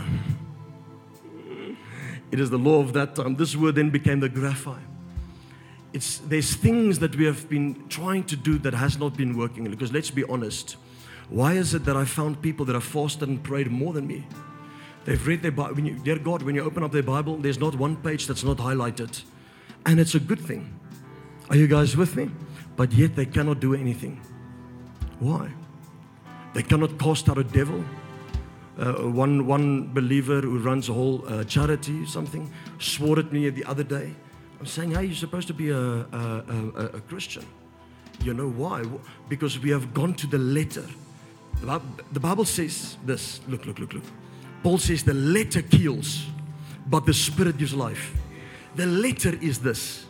It is the law of that time. This word then became the graphe. It's, there's things that we have been trying to do that has not been working. Because let's be honest. Why is it that I found people that have fasted and prayed more than me? They've read their Bible. When you, dear God, when you open up their Bible, there's not one page that's not highlighted. And it's a good thing. Are you guys with me? But yet they cannot do anything. Why? They cannot cast out a devil. Uh, one one believer who runs a whole uh, charity, something, swore at me the other day. I'm saying, hey, you're supposed to be a, a, a, a Christian. You know why? Because we have gone to the letter. The Bible says this. Look, look, look, look. Paul says the letter kills, but the Spirit gives life. The letter is this.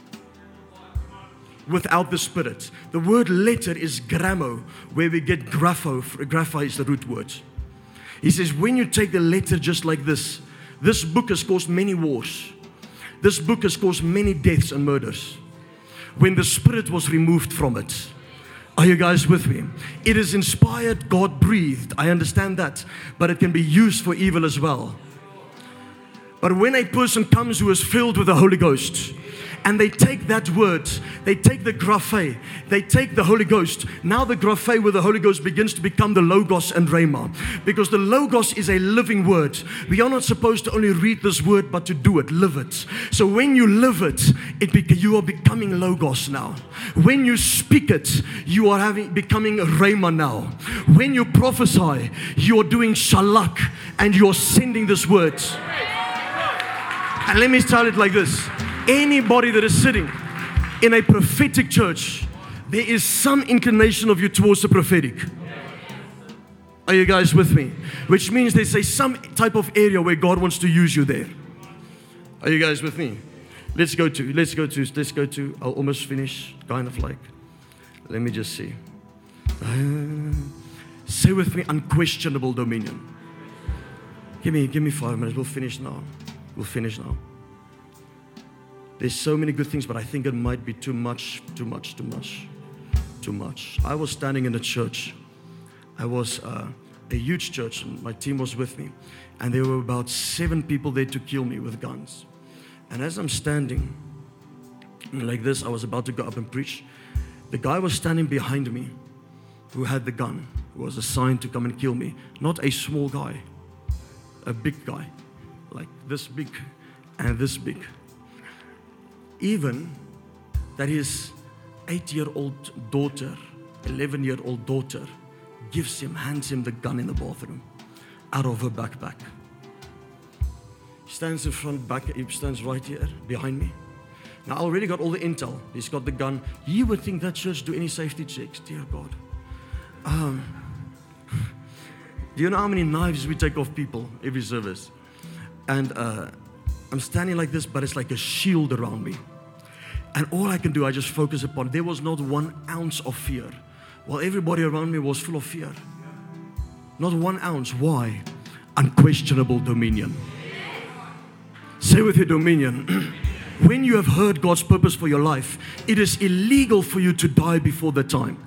Without the Spirit. The word letter is grammo, where we get grapho. Graphe is the root word. He says, when you take the letter just like this, this book has caused many wars. This book has caused many deaths and murders. When the Spirit was removed from it. Are you guys with me? It is inspired, God breathed. I understand that. But it can be used for evil as well. But when a person comes who is filled with the Holy Ghost, and they take that word, they take the graphe, they take the Holy Ghost. Now the graphe with the Holy Ghost begins to become the Logos and Rhema. Because the Logos is a living word. We are not supposed to only read this word, but to do it, live it. So when you live it, it beca- you are becoming Logos now. When you speak it, you are having becoming Rhema now. When you prophesy, you are doing shalak, and you are sending this word. And let me start it like this. Anybody that is sitting in a prophetic church, there is some inclination of you towards the prophetic. Are you guys with me? Which means there's a some type of area where God wants to use you there. Are you guys with me? Let's go to, let's go to, let's go to, I'll almost finish, kind of like, let me just see. Uh, say with me, unquestionable dominion. Give me, give me five minutes, we'll finish now. We'll finish now. There's so many good things, but I think it might be too much, too much, too much, too much. I was standing in a church. I was uh, a huge church, and my team was with me. And there were about seven people there to kill me with guns. And as I'm standing like this, I was about to go up and preach. The guy was standing behind me who had the gun, who was assigned to come and kill me. Not a small guy, a big guy, like this big and this big. Even that his eight-year-old daughter, eleven-year-old daughter, gives him, hands him the gun in the bathroom, out of her backpack. He stands in front, back, he stands right here, behind me. Now, I already got all the intel. He's got the gun. You would think that church do any safety checks, dear God. Um, do you know how many knives we take off people every service? And uh, I'm standing like this, but it's like a shield around me. And all I can do, I just focus upon. There was not one ounce of fear. While everybody around me was full of fear. Not one ounce. Why? Unquestionable dominion. Say with your dominion. When you have heard God's purpose for your life, it is illegal for you to die before the time.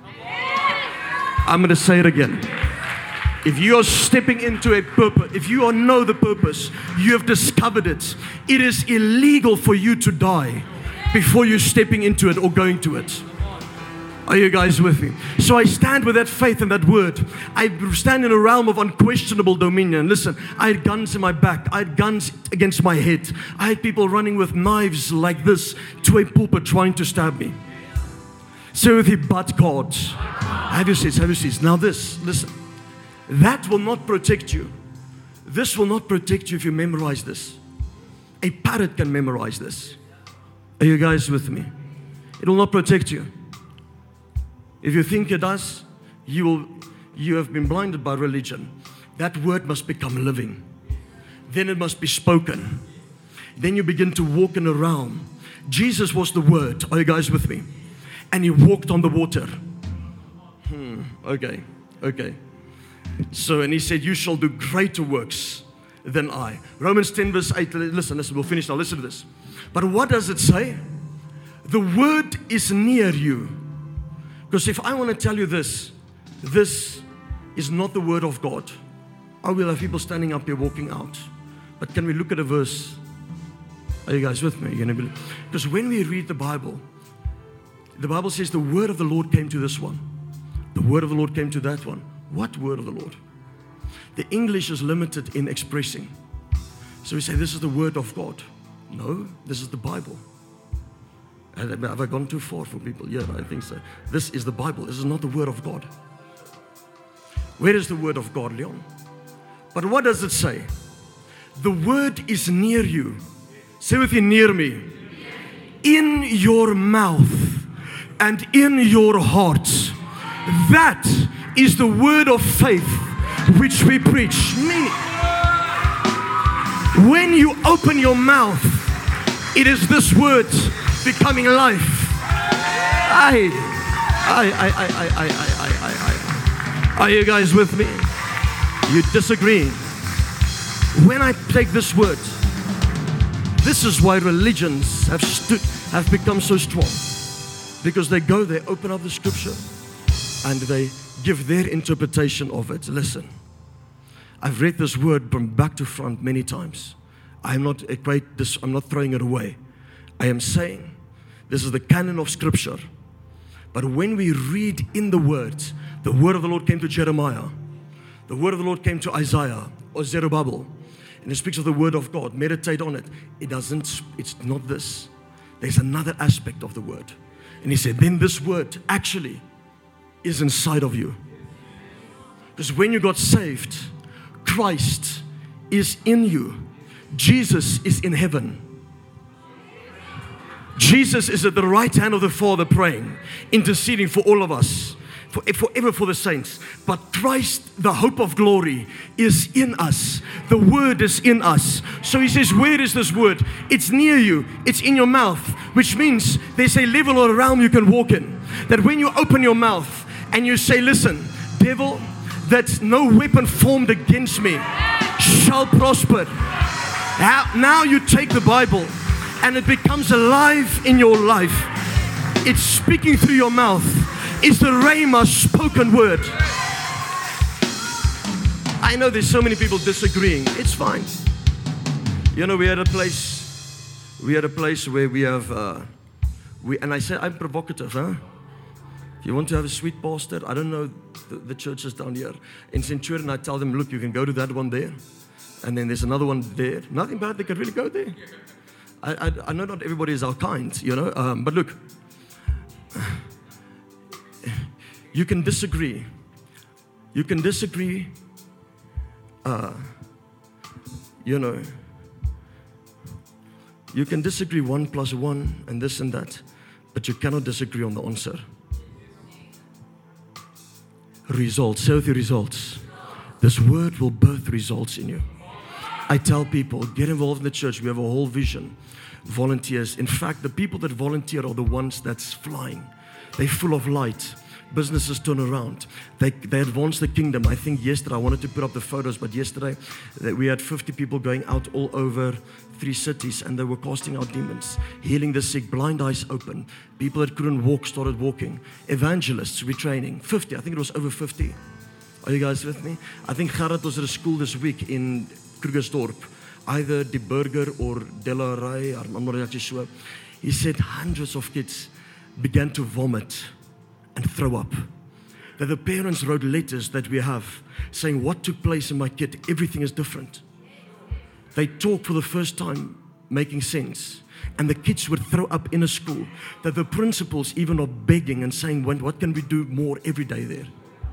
I'm going to say it again. If you are stepping into a purpose, if you know the purpose, you have discovered it, it is illegal for you to die before you're stepping into it or going to it. Are you guys with me? So I stand with that faith and that word. I stand in a realm of unquestionable dominion. Listen, I had guns in my back. I had guns against my head. I had people running with knives like this to a pulpit trying to stab me. So with you, but God. Have your seats, have your seats. Now this, listen. That will not protect you. This will not protect you if you memorize this. A parrot can memorize this. Are you guys with me? It will not protect you. If you think it does, you will, you have been blinded by religion. That word must become living. Then it must be spoken. Then you begin to walk in a realm. Jesus was the word. Are you guys with me? And he walked on the water. Hmm, okay, okay. So, and he said, you shall do greater works than I. Romans ten verse eight, listen, listen, we'll finish now, listen to this. But what does it say? The word is near you. Because if I want to tell you this, this is not the word of God. I will have people standing up here walking out. But can we look at a verse? Are you guys with me? You're gonna be, because when we read the Bible, the Bible says the word of the Lord came to this one. The word of the Lord came to that one. What word of the Lord? The English is limited in expressing. So we say this is the word of God. No, this is the Bible. Have I gone too far for people? Yeah, I think so. This is the Bible. This is not the word of God. Where is the word of God, Leon? But what does it say? The word is near you. Say with you, near me. In your mouth and in your heart. That is the word of faith which we preach. Meaning, when you open your mouth, it is this word becoming life. I, I, I, I, I, I, I, I, I. Are you guys with me? You disagree? When I take this word, this is why religions have stood, have become so strong. Because they go, they open up the scripture, and they give their interpretation of it. Listen, I've read this word from back to front many times. I'm not equate this, I'm not throwing it away. I am saying this is the canon of scripture. But when we read in the word, the word of the Lord came to Jeremiah. The word of the Lord came to Isaiah or Zerubbabel. And it speaks of the word of God. Meditate on it. It doesn't, it's not this. There's another aspect of the word. And he said, then this word actually is inside of you. Because when you got saved, Christ is in you. Jesus is in heaven. Jesus is at the right hand of the Father praying, interceding for all of us. for, forever for the saints. But Christ, the hope of glory, is in us. The word is in us. So he says, where is this word? It's near you. It's in your mouth, which means there's a level or a realm you can walk in. That when you open your mouth and you say, listen, devil, that no weapon formed against me shall prosper. Now you take the Bible and it becomes alive in your life. It's speaking through your mouth. It's the Rhema spoken word. I know there's so many people disagreeing. It's fine. You know, we had a place, we had a place where we have, uh, we, and I said, I'm provocative, huh? If you want to have a sweet pastor, I don't know the, the churches down here. In Centurion, I tell them, look, you can go to that one there. And then there's another one there. Nothing bad, they can really go there. I, I, I know not everybody is our kind, you know. Um, but look, you can disagree. You can disagree, uh, you know. You can disagree one plus one and this and that. But you cannot disagree on the answer. Results, say with your results. This word will birth results in you. I tell people, get involved in the church. We have a whole vision. Volunteers. In fact, the people that volunteer are the ones that's flying. They're full of light. Businesses turn around. They, they advance the kingdom. I think yesterday, I wanted to put up the photos, but yesterday we had fifty people going out all over three cities and they were casting out demons, healing the sick, blind eyes open. People that couldn't walk started walking. Evangelists, we're training. fifty, I think it was over fifty. Are you guys with me? I think Gerard was at a school this week in Krugersdorp, either De Burger or Delaray, I'm not actually sure. He said hundreds of kids began to vomit and throw up. That the parents wrote letters that we have saying what took place in my kid, everything is different. They talk for the first time, making sense. And the kids would throw up in a school that the principals even are begging and saying, what can we do more every day there?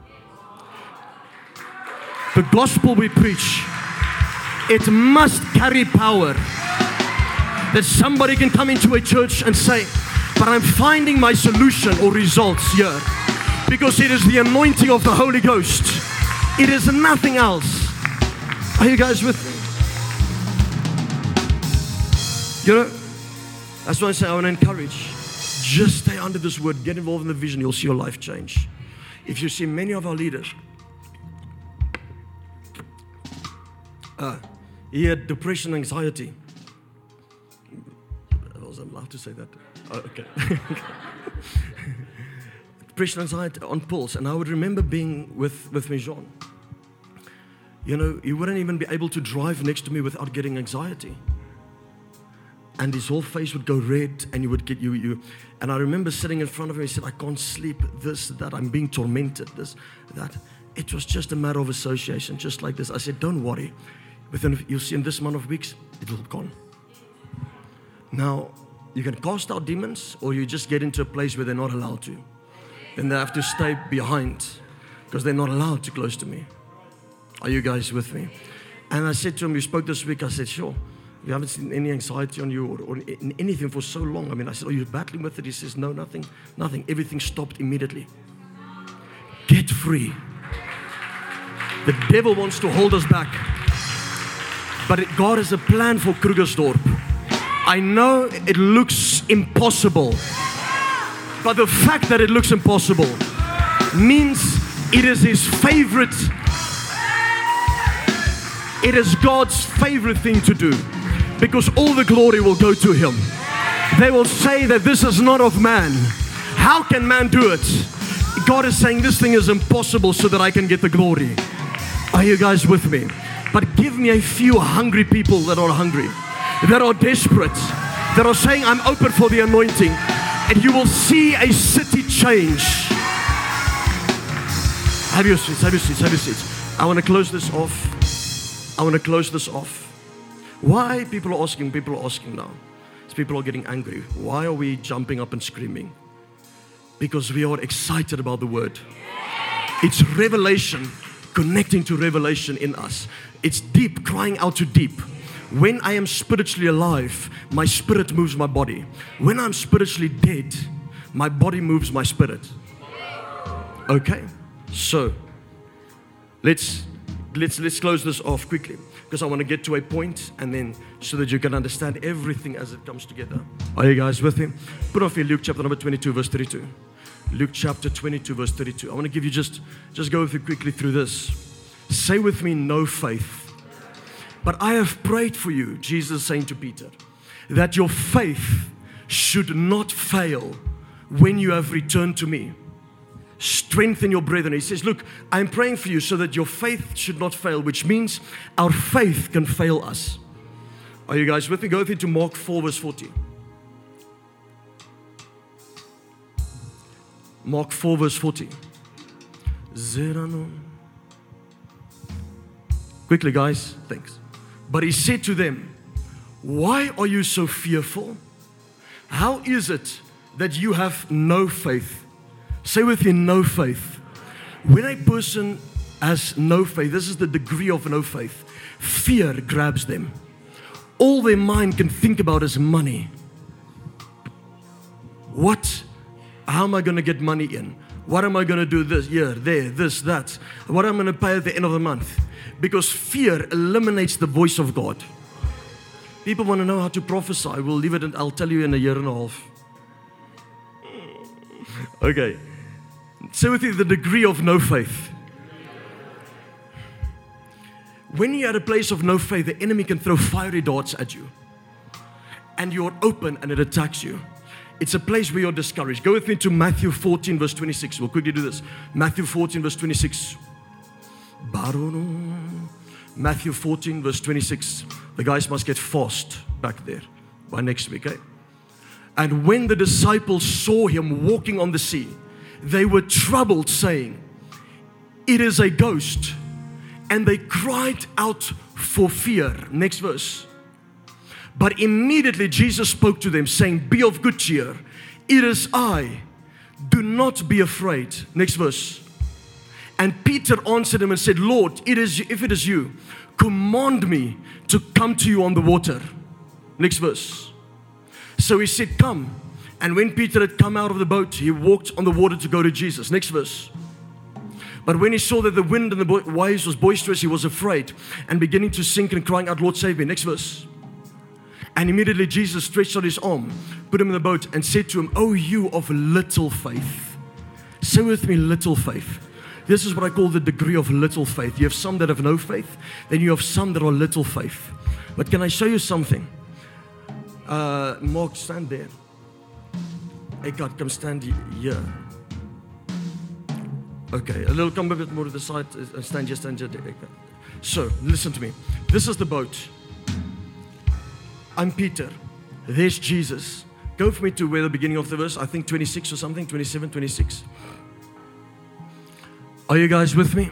The gospel we preach, it must carry power. That somebody can come into a church and say, but I'm finding my solution or results here. Because it is the anointing of the Holy Ghost. It is nothing else. Are you guys with me? You know, that's why I say I want to encourage. Just stay under this word. Get involved in the vision. You'll see your life change. If you see many of our leaders, uh, he had depression, anxiety. I was allowed to say that. Oh, okay. Depression, anxiety on pills. And I would remember being with, with Mijon. You know, he wouldn't even be able to drive next to me without getting anxiety. And his whole face would go red and you would get you, you. And I remember sitting in front of him, he said, I can't sleep, this, that, I'm being tormented, this, that. It was just a matter of association, just like this. I said, don't worry. Within, you'll see in this amount of weeks, it will be gone. Now, you can cast out demons or you just get into a place where they're not allowed to. Then they have to stay behind because they're not allowed to close to me. Are you guys with me? And I said to him, you spoke this week, I said, sure. We haven't seen any anxiety on you or, or anything for so long. I mean, I said, are you battling with it? He says, no, nothing, nothing. Everything stopped immediately. Get free. The devil wants to hold us back. But it, God has a plan for Krugersdorp. I know it looks impossible. But the fact that it looks impossible means it is His favorite. It is God's favorite thing to do. Because all the glory will go to Him. They will say that this is not of man. How can man do it? God is saying this thing is impossible so that I can get the glory. Are you guys with me? But give me a few hungry people that are hungry, that are desperate, that are saying I'm open for the anointing, and you will see a city change. Have your seats, have your seats, have your seats. I want to close this off. I want to close this off. Why people are asking, people are asking now. It's people are getting angry. Why are we jumping up and screaming? Because we are excited about the word. It's revelation, connecting to revelation in us. It's deep, crying out to deep. When I am spiritually alive, my spirit moves my body. When I'm spiritually dead, my body moves my spirit. Okay, so let's let's let's close this off quickly, because I want to get to a point, and then so that you can understand everything as it comes together. Are you guys with me? Put off here Luke chapter number twenty-two, verse thirty-two. Luke chapter twenty-two, verse thirty-two. I want to give you just just go through quickly through this. Say with me, no faith. But I have prayed for you, Jesus saying to Peter, that your faith should not fail when you have returned to me. Strengthen your brethren. He says, look, I'm praying for you so that your faith should not fail, which means our faith can fail us. Are you guys with me? Go into Mark four, verse forty. Mark four, verse forty. Zerano. Quickly, guys. Thanks. But he said to them, why are you so fearful? How is it that you have no faith? Say with me, no faith. When a person has no faith, this is the degree of no faith. Fear grabs them. All their mind can think about is money. What? How am I going to get money in? What am I going to do this, here, there, this, that? What am I going to pay at the end of the month? Because fear eliminates the voice of God. People want to know how to prophesy. We'll leave it and I'll tell you in a year and a half. Okay. Say with you the degree of no faith. When you're at a place of no faith, the enemy can throw fiery darts at you. And you're open and it attacks you. It's a place where you're discouraged. Go with me to Matthew fourteen, verse twenty-six. We'll quickly do this. Matthew fourteen, verse twenty-six. Matthew fourteen, verse twenty-six. The guys must get fast back there by next week, okay? And when the disciples saw him walking on the sea, they were troubled, saying, it is a ghost. And they cried out for fear. Next verse. But immediately Jesus spoke to them, saying, be of good cheer. It is I. Do not be afraid. Next verse. And Peter answered him and said, Lord, it is, if it is you, command me to come to you on the water. Next verse. So he said, come. And when Peter had come out of the boat, he walked on the water to go to Jesus. Next verse. But when he saw that the wind and the waves was boisterous, he was afraid and beginning to sink and crying out, Lord, save me. Next verse. And immediately Jesus stretched out his arm, put him in the boat and said to him, oh, you of little faith. Say with me, little faith. This is what I call the degree of little faith. You have some that have no faith, then you have some that are little faith. But can I show you something? Uh, Mark, stand there. Hey God, come stand here. Okay, a little, come a bit more to the side. Uh, stand here, stand here. So, listen to me. This is the boat. I'm Peter. There's Jesus. Go for me to where the beginning of the verse, I think twenty-six or something, twenty-seven, twenty-six. Are you guys with me?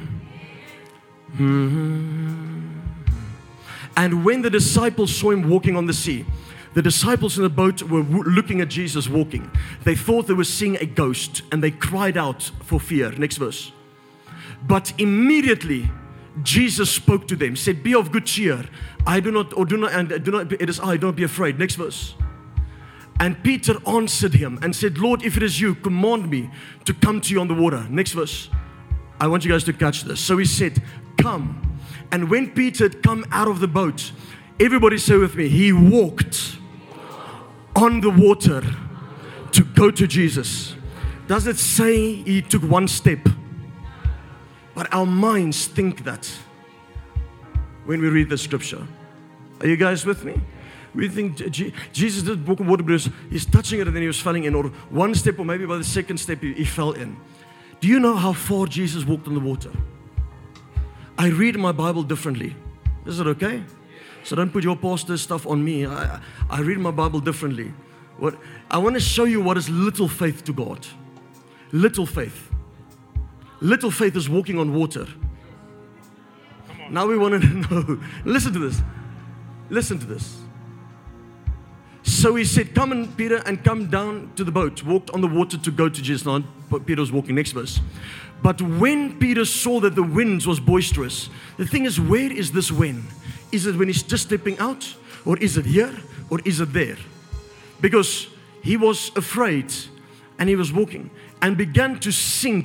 Mm-hmm. And when the disciples saw him walking on the sea, the disciples in the boat were looking at Jesus walking. They thought they were seeing a ghost and they cried out for fear. Next verse. But immediately Jesus spoke to them, said, be of good cheer. I do not, or do not, and do not, it is I, don't be afraid. Next verse. And Peter answered him and said, Lord, if it is you, command me to come to you on the water. Next verse. I want you guys to catch this. So he said, come. And when Peter had come out of the boat, everybody say with me, he walked on the water to go to Jesus. Does it say he took one step? But our minds think that when we read the scripture. Are you guys with me? We think Jesus did walk on water, but he's touching it and then he was falling in. Or one step, or maybe by the second step, he, he fell in. Do you know how far Jesus walked on the water? I read my Bible differently. Is it okay? So don't put your pastor's stuff on me. I, I read my Bible differently. What I want to show you what is little faith to God. Little faith. Little faith is walking on water. Now we want to know. Listen to this. Listen to this. So he said, come and Peter, and come down to the boat. Walked on the water to go to Jesus. Now Peter was walking. Next verse. But when Peter saw that the wind was boisterous, the thing is, where is this wind? Is it when he's just stepping out? Or is it here? Or is it there? Because he was afraid and he was walking and began to sink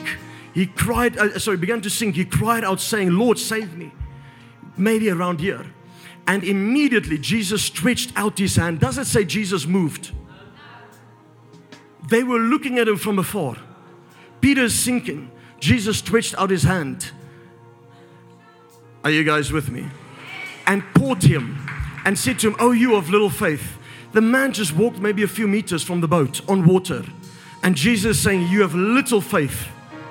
he cried, uh, sorry, began to sink. He cried out saying, Lord, save me. Maybe around here. And immediately Jesus stretched out his hand. Does it say Jesus moved? They were looking at him from afar. Peter is sinking. Jesus stretched out his hand. Are you guys with me? And caught him and said to him, oh, you of little faith. The man just walked maybe a few meters from the boat on water. And Jesus is saying, you have little faith.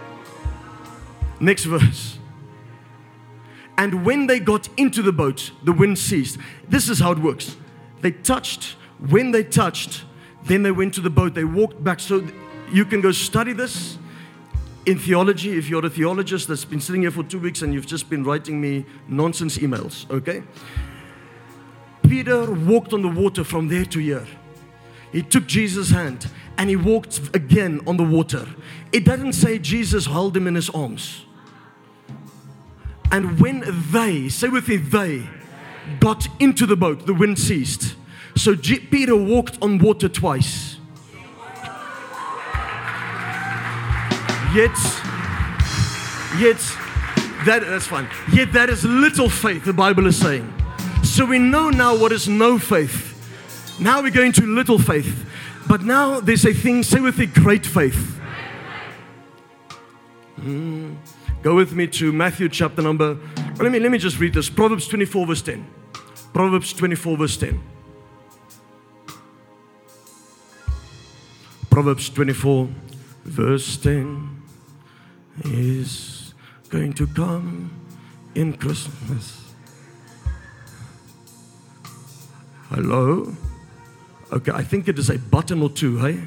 Next verse. And when they got into the boat, the wind ceased. This is how it works. They touched. When they touched, then they went to the boat. They walked back. So you can go study this in theology. If you're a theologist that's been sitting here for two weeks and you've just been writing me nonsense emails, okay? Peter walked on the water from there to here. He took Jesus' hand and he walked again on the water. It doesn't say Jesus held him in his arms. And when they, say with me, they got into the boat, the wind ceased. So G- Peter walked on water twice. Yet, yet, that, that's fine. Yet that is little faith, the Bible is saying. So we know now what is no faith. Now we're going to little faith. But now there's a thing, say with me, great faith. Mm. Go with me to Matthew chapter number, well, let me, let me just read this. Proverbs twenty-four verse ten. Proverbs twenty-four verse ten. Proverbs twenty-four verse ten is going to come in Christmas. Hello? Okay, I think it is a button or two, hey?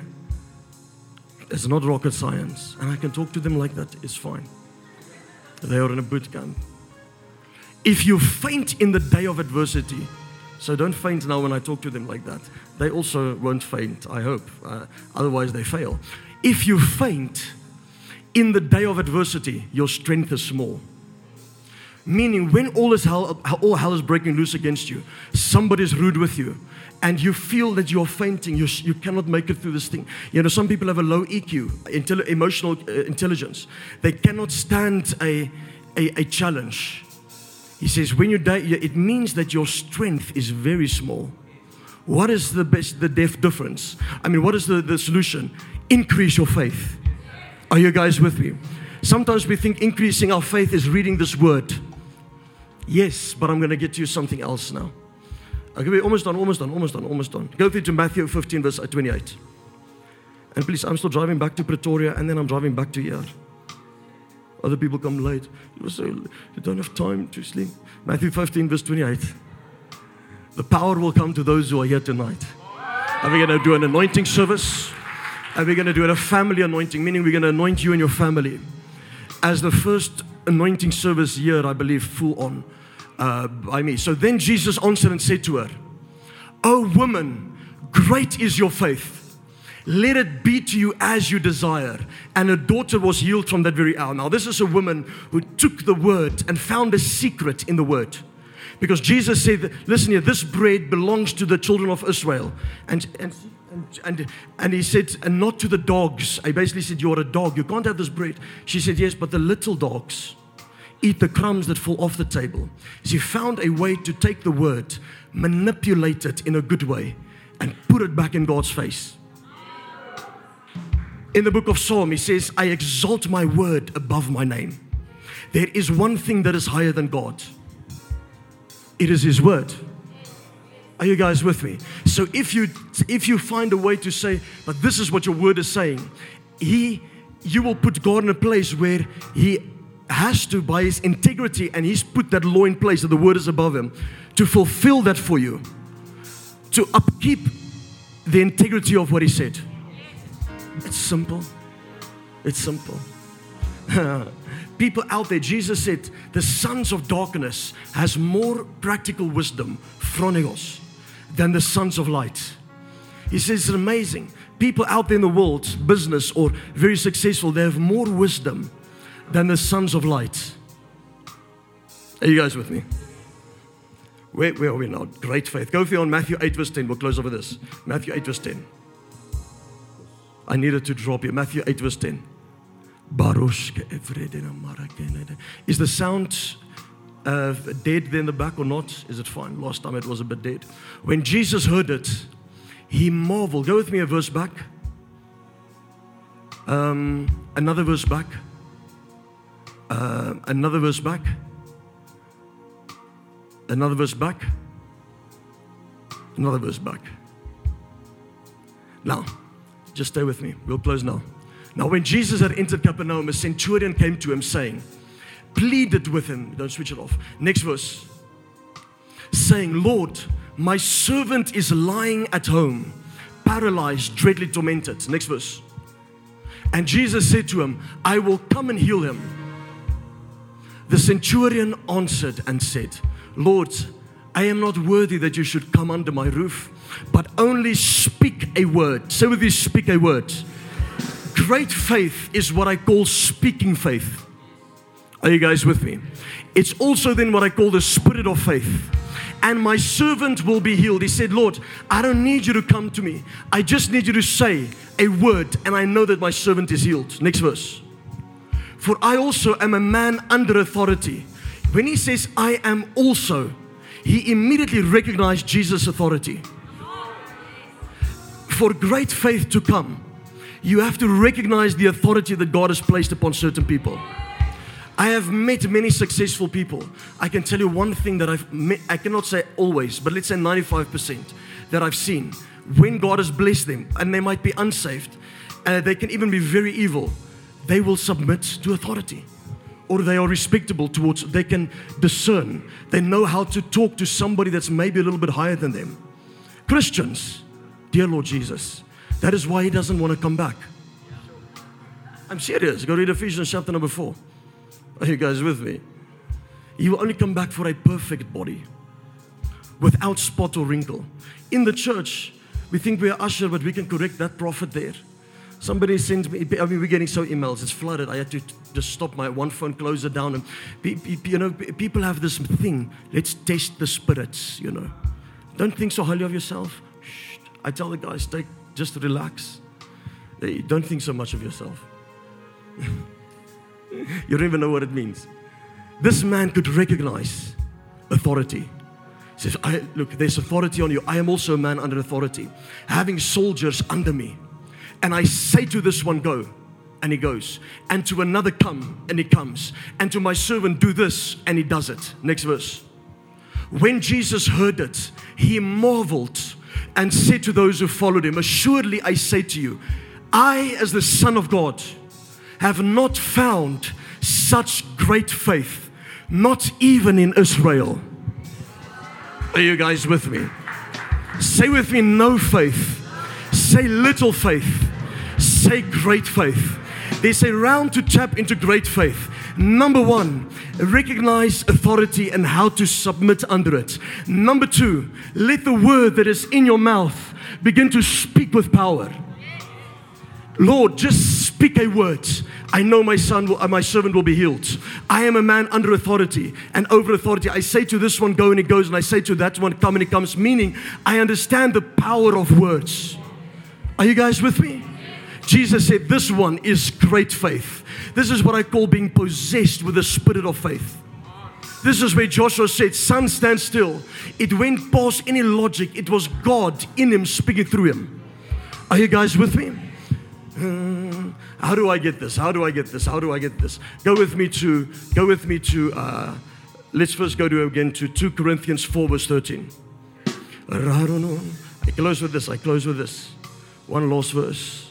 It's not rocket science. And I can talk to them like that, it's fine. They are in a boot camp. If you faint in the day of adversity, so don't faint now when I talk to them like that. They also won't faint, I hope. Uh, otherwise they fail. If you faint in the day of adversity, your strength is small. Meaning when all is hell, all hell is breaking loose against you, somebody's rude with you, and you feel that you're fainting, you, you cannot make it through this thing. You know, some people have a low E Q, intelli- emotional uh, intelligence. They cannot stand a, a, a challenge. He says, when you die, it means that your strength is very small. What is the best, the def difference? I mean, what is the, the solution? Increase your faith. Are you guys with me? Sometimes we think increasing our faith is reading this word. Yes, but I'm going to get to you something else now. Okay, we're almost done, almost done, almost done, almost done. Go through to Matthew fifteen, verse twenty-eight. And please, I'm still driving back to Pretoria, and then I'm driving back to here. Other people come late. You say, you don't have time to sleep. Matthew fifteen, verse twenty-eight. The power will come to those who are here tonight. Are we going to do an anointing service? Are we going to do a family anointing? Meaning we're going to anoint you and your family. As the first anointing service here, I believe, full on uh, by me. So then Jesus answered and said to her, "O woman, great is your faith. Let it be to you as you desire." And her daughter was healed from that very hour. Now, this is a woman who took the word and found a secret in the word. Because Jesus said, listen here, this bread belongs to the children of Israel. And, and, and, and, and he said, and not to the dogs. I basically said, you're a dog. You can't have this bread. She said, yes, but the little dogs eat the crumbs that fall off the table. She found a way to take the word, manipulate it in a good way, and put it back in God's face. In the book of Psalm, he says, I exalt my word above my name. There is one thing that is higher than God. It is His word. Are you guys with me? So if you if you find a way to say, but this is what your word is saying, He, you will put God in a place where He has to, by His integrity, and He's put that law in place, that the word is above Him, to fulfill that for you, to upkeep the integrity of what He said. It's simple. It's simple. People out there, Jesus said, the sons of darkness has more practical wisdom, phroneos, than the sons of light. He says it's amazing. People out there in the world, business or very successful, they have more wisdom than the sons of light. Are you guys with me? Where, where are we now? Great faith. Go through on Matthew eight verse ten. We'll close over this. Matthew eight verse ten. I needed to drop here. Matthew eight verse ten. Is the sound uh, dead there in the back or not? Is it fine? Last time it was a bit dead. When Jesus heard it, he marveled. Go with me a verse back. Um, another verse back. Uh, another verse back. Another verse back. Another verse back. Now, just stay with me. We'll close now. Now, when Jesus had entered Capernaum, a centurion came to him saying, pleaded with him. Don't switch it off. Next verse. Saying, Lord, my servant is lying at home, paralyzed, dreadfully tormented. Next verse. And Jesus said to him, I will come and heal him. The centurion answered and said, Lord, I am not worthy that you should come under my roof, but only speak a word. Say with me, speak a word. Great faith is what I call speaking faith. Are you guys with me? It's also then what I call the spirit of faith. And my servant will be healed. He said, Lord, I don't need you to come to me. I just need you to say a word, and I know that my servant is healed. Next verse. For I also am a man under authority. When he says, I am also, he immediately recognized Jesus' authority. For great faith to come, you have to recognize the authority that God has placed upon certain people. I have met many successful people. I can tell you one thing that I've met, I cannot say always, but let's say ninety-five percent that I've seen. When God has blessed them, and they might be unsaved, and uh, they can even be very evil, they will submit to authority. Or they are respectable towards, they can discern. They know how to talk to somebody that's maybe a little bit higher than them. Christians, dear Lord Jesus, that is why He doesn't want to come back. I'm serious. Go read Ephesians chapter number four. Are you guys with me? He will only come back for a perfect body, without spot or wrinkle. In the church, we think we are usher, but we can correct that prophet there. Somebody sends me, I mean, we're getting so emails, it's flooded. I had to just stop my one phone, close it down. And you know, people have this thing, let's test the spirits, you know. Don't think so highly of yourself. Shh. I tell the guys, take, just relax. Hey, don't think so much of yourself. You don't even know what it means. This man could recognize authority. He says, I, look, there's authority on you. I am also a man under authority, having soldiers under me. And I say to this one, go, and he goes. And to another, come, and he comes. And to my servant, do this, and he does it. Next verse. When Jesus heard it, he marveled and said to those who followed him, assuredly I say to you, I, as the Son of God, have not found such great faith, not even in Israel. Are you guys with me? Say with me, no faith. Say little faith. Say great faith. There's a round to tap into great faith. Number one, recognize authority and how to submit under it. Number two, let the word that is in your mouth begin to speak with power. Lord, just speak a word. I know my son, will, uh, my servant will be healed. I am a man under authority and over authority. I say to this one, go, and he goes. And I say to that one, come, and he comes. Meaning, I understand the power of words. Are you guys with me? Jesus said, this one is great faith. This is what I call being possessed with the spirit of faith. This is where Joshua said, son, stand still. It went past any logic. It was God in him speaking through him. Are you guys with me? Hmm, how do I get this? How do I get this? How do I get this? Go with me to, go with me to, uh, let's first go to again to Second Corinthians four verse thirteen. I close with this, I close with this. One last verse.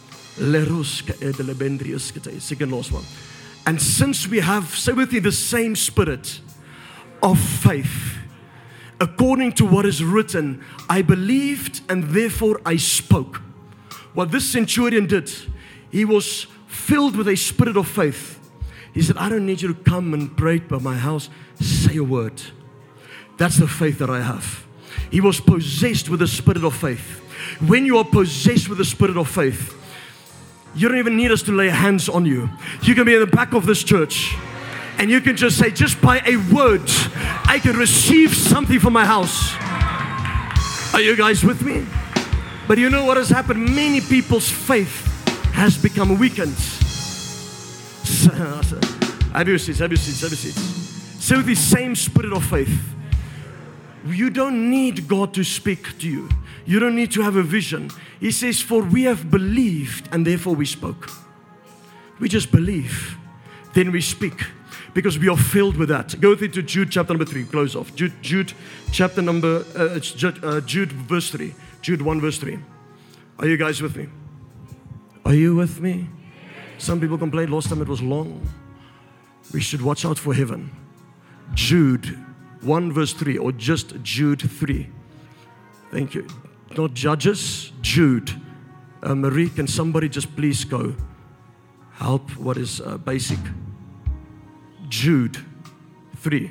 Second last one. And since we have, say with me, the same spirit of faith, according to what is written, I believed and therefore I spoke. What this centurion did, he was filled with a spirit of faith. He said, I don't need you to come and pray by my house. Say a word. That's the faith that I have. He was possessed with the spirit of faith. When you are possessed with the spirit of faith, you don't even need us to lay hands on you. You can be in the back of this church and you can just say, just by a word, I can receive something from my house. Are you guys with me? But you know what has happened? Many people's faith has become weakened. Have your seats, have your seats, have your seats. Say with the same spirit of faith. You don't need God to speak to you. You don't need to have a vision. He says, for we have believed and therefore we spoke. We just believe. Then we speak. Because we are filled with that. Go with it to Jude chapter number three. Close off. Jude, Jude chapter number, uh, Jude, uh, Jude verse three. Jude one verse three. Are you guys with me? Are you with me? Some people complained last time it was long. We should watch out for heaven. Jude one verse three, or just Jude three. Thank you. Not Judges, Jude. Uh, Marie, can somebody just please go help what is uh, basic? Jude three.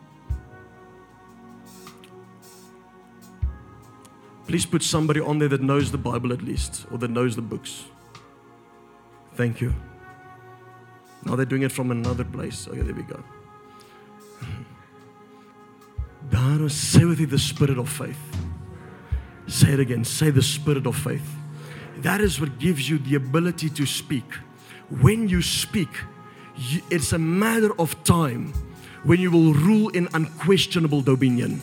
Please put somebody on there that knows the Bible at least, or that knows the books. Thank you. Now they're doing it from another place. Okay, there we go. Say with you the spirit of faith. Say it again. Say the spirit of faith. That is what gives you the ability to speak. When you speak, you, it's a matter of time when you will rule in unquestionable dominion.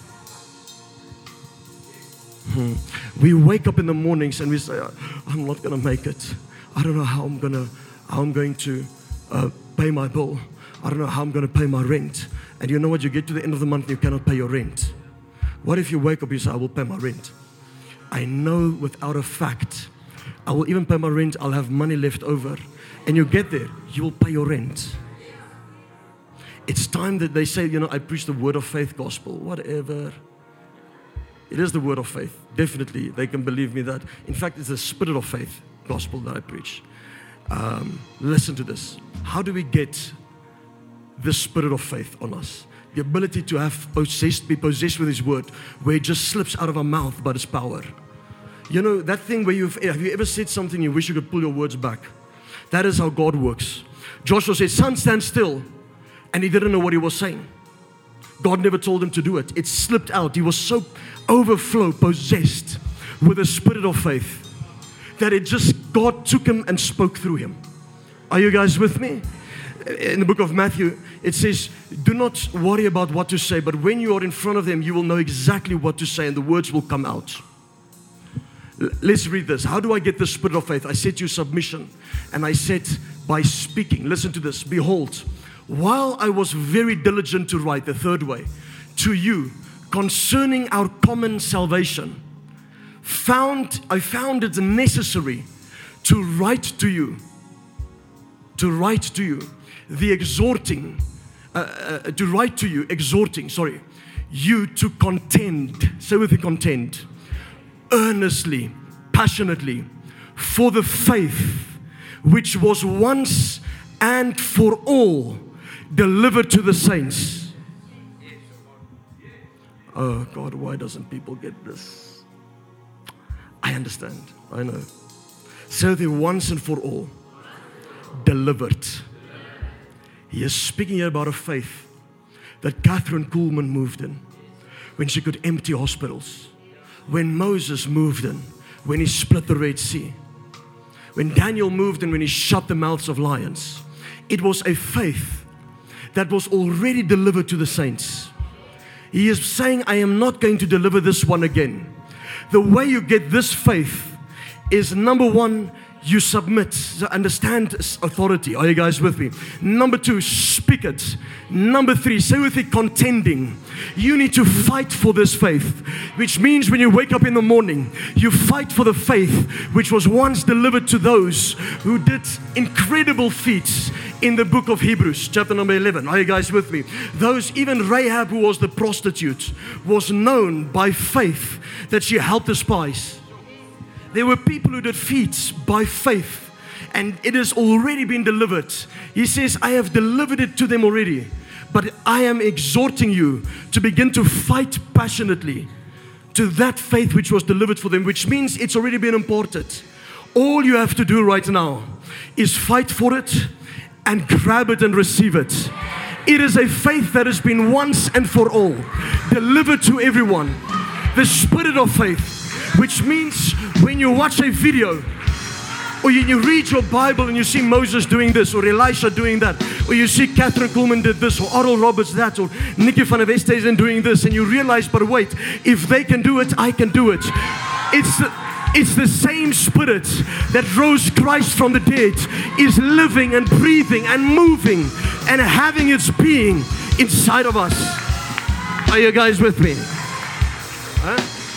Hmm. We wake up in the mornings and we say, I'm not going to make it. I don't know how I'm going to, how I'm going to uh, pay my bill. I don't know how I'm going to pay my rent. And you know what? You get to the end of the month and you cannot pay your rent. What if you wake up and you say, I will pay my rent? I know without a fact, I will even pay my rent, I'll have money left over. And you get there, you will pay your rent. It's time that they say, you know, I preach the word of faith gospel, whatever. It is the word of faith. Definitely, they can believe me that. In fact, it's the spirit of faith gospel that I preach. Um, listen to this. How do we get the spirit of faith on us? The ability to have possessed, be possessed with His word, where it just slips out of our mouth by His power. You know, that thing where you've, have you ever said something you wish you could pull your words back? That is how God works. Joshua said, son, stand still. And he didn't know what he was saying. God never told him to do it. It slipped out. He was so overflow, possessed with the spirit of faith, that it just, God took him and spoke through him. Are you guys with me? In the book of Matthew, it says, do not worry about what to say, but when you are in front of them, you will know exactly what to say and the words will come out. Let's read this. How do I get the spirit of faith? I said to you submission, and I said by speaking. Listen to this. Behold, while I was very diligent to write, the third way, to you concerning our common salvation, found I found it necessary to write to you, to write to you, the exhorting, uh, uh, to write to you, exhorting, sorry, you to contend, say with me, contend, earnestly, passionately, for the faith which was once and for all delivered to the saints. Oh God, why doesn't people get this? I understand, I know. So they once and for all delivered. He is speaking here about a faith that Catherine Kuhlman moved in when she could empty hospitals, when Moses moved in, when he split the Red Sea, when Daniel moved in, when he shut the mouths of lions. It was a faith that was already delivered to the saints. He is saying, I am not going to deliver this one again. The way you get this faith is, number one, you submit, so understand authority. Are you guys with me? Number two, speak it. Number three, say with it, contending. You need to fight for this faith, which means when you wake up in the morning, you fight for the faith which was once delivered to those who did incredible feats in the book of Hebrews, chapter number eleven. Are you guys with me? Those, even Rahab, who was the prostitute, was known by faith that she helped the spies. There were people who did feats by faith, and it has already been delivered. He says, I have delivered it to them already, but I am exhorting you to begin to fight passionately to that faith which was delivered for them, which means it's already been imparted. All you have to do right now is fight for it and grab it and receive it. It is a faith that has been once and for all delivered to everyone. The spirit of faith, which means when you watch a video, Or you, you read your Bible and you see Moses doing this, or Elisha doing that, or you see Catherine Kuhlman did this, or Oral Roberts that, or Nikki van der Westhuizen doing this, and you realize, but wait, if they can do it, I can do it. It's the, it's the same Spirit that rose Christ from the dead, is living and breathing and moving and having its being inside of us. Are you guys with me? Huh?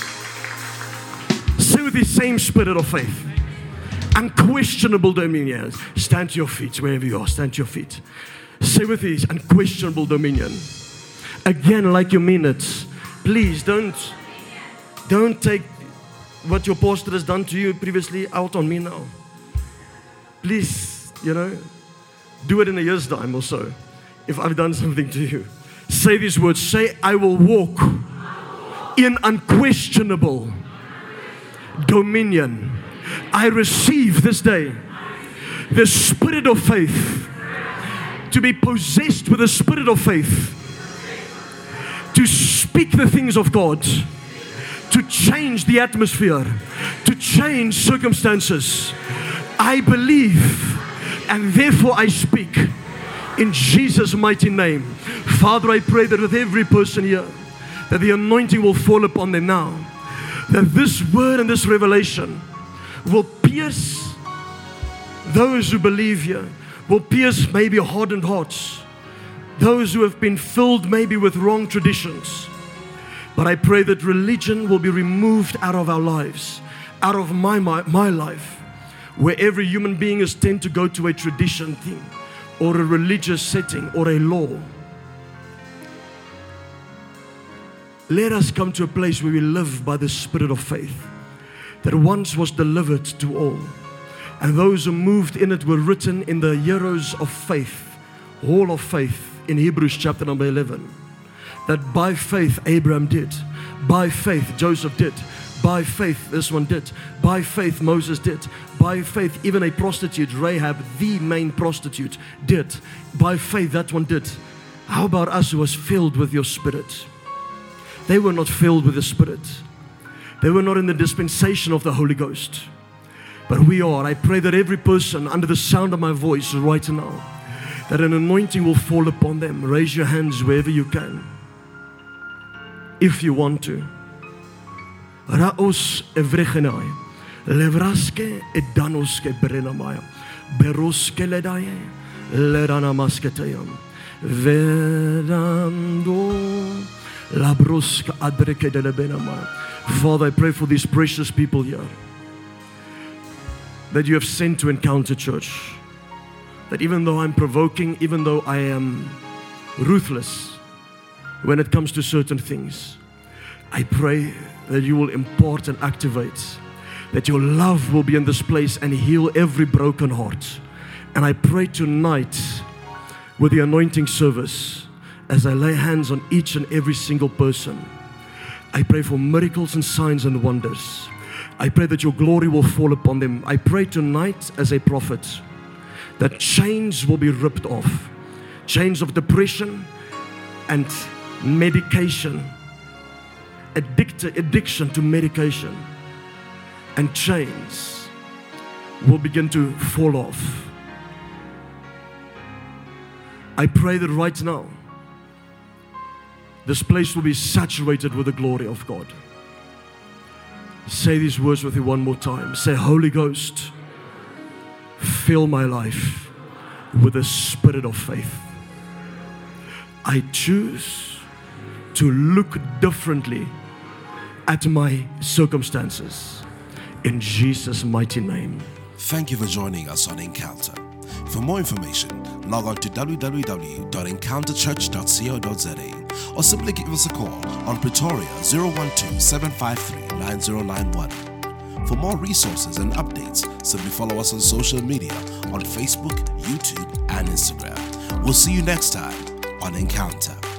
Say with the same spirit of faith. Unquestionable dominion. Stand to your feet wherever you are. Stand to your feet. Say with these unquestionable dominion. Again, like you mean it. Please don't, don't take what your pastor has done to you previously out on me now. Please, you know, do it in a year's time or so. If I've done something to you, say these words. Say, I will walk in unquestionable dominion. I receive this day the spirit of faith, to be possessed with the spirit of faith, to speak the things of God, to change the atmosphere, to change circumstances. I believe and therefore I speak in Jesus' mighty name. Father, I pray that with every person here, that the anointing will fall upon them now, that this word and this revelation will pierce those who believe here, will pierce maybe hardened hearts, those who have been filled maybe with wrong traditions. But I pray that religion will be removed out of our lives, out of my, my, my life, where every human being is tend to go to a tradition thing, or a religious setting, or a law. Let us come to a place where we live by the spirit of faith that once was delivered to all. And those who moved in it were written in the heroes of faith, hall of faith in Hebrews chapter number eleven. That by faith Abraham did, by faith Joseph did, by faith this one did, by faith Moses did, by faith even a prostitute, Rahab, the main prostitute, did, by faith that one did. How about us who was filled with your spirit? They were not filled with the Spirit. They were not in the dispensation of the Holy Ghost. But we are. I pray that every person under the sound of my voice right now, that an anointing will fall upon them. Raise your hands wherever you can, if you want to. Raos evregenai, levraske edanoske berenamaya, beroske ledaye, lerana masketayam, vedando. Father, I pray for these precious people here that you have sent to Encounter Church. That even though I'm provoking, even though I am ruthless when it comes to certain things, I pray that you will impart and activate, that your love will be in this place and heal every broken heart. And I pray tonight with the anointing service, as I lay hands on each and every single person, I pray for miracles and signs and wonders. I pray that your glory will fall upon them. I pray tonight as a prophet that chains will be ripped off. Chains of depression and medication. Addict, addiction to medication. And chains will begin to fall off. I pray that right now, this place will be saturated with the glory of God. Say these words with me one more time. Say, Holy Ghost, fill my life with the spirit of faith. I choose to look differently at my circumstances. In Jesus' mighty name. Thank you for joining us on Encounter. For more information, log on to w w w dot encounter church dot co dot z a or simply give us a call on Pretoria zero one two, seven five three, nine zero nine one. For more resources and updates, simply follow us on social media on Facebook, YouTube, and Instagram. We'll see you next time on Encounter.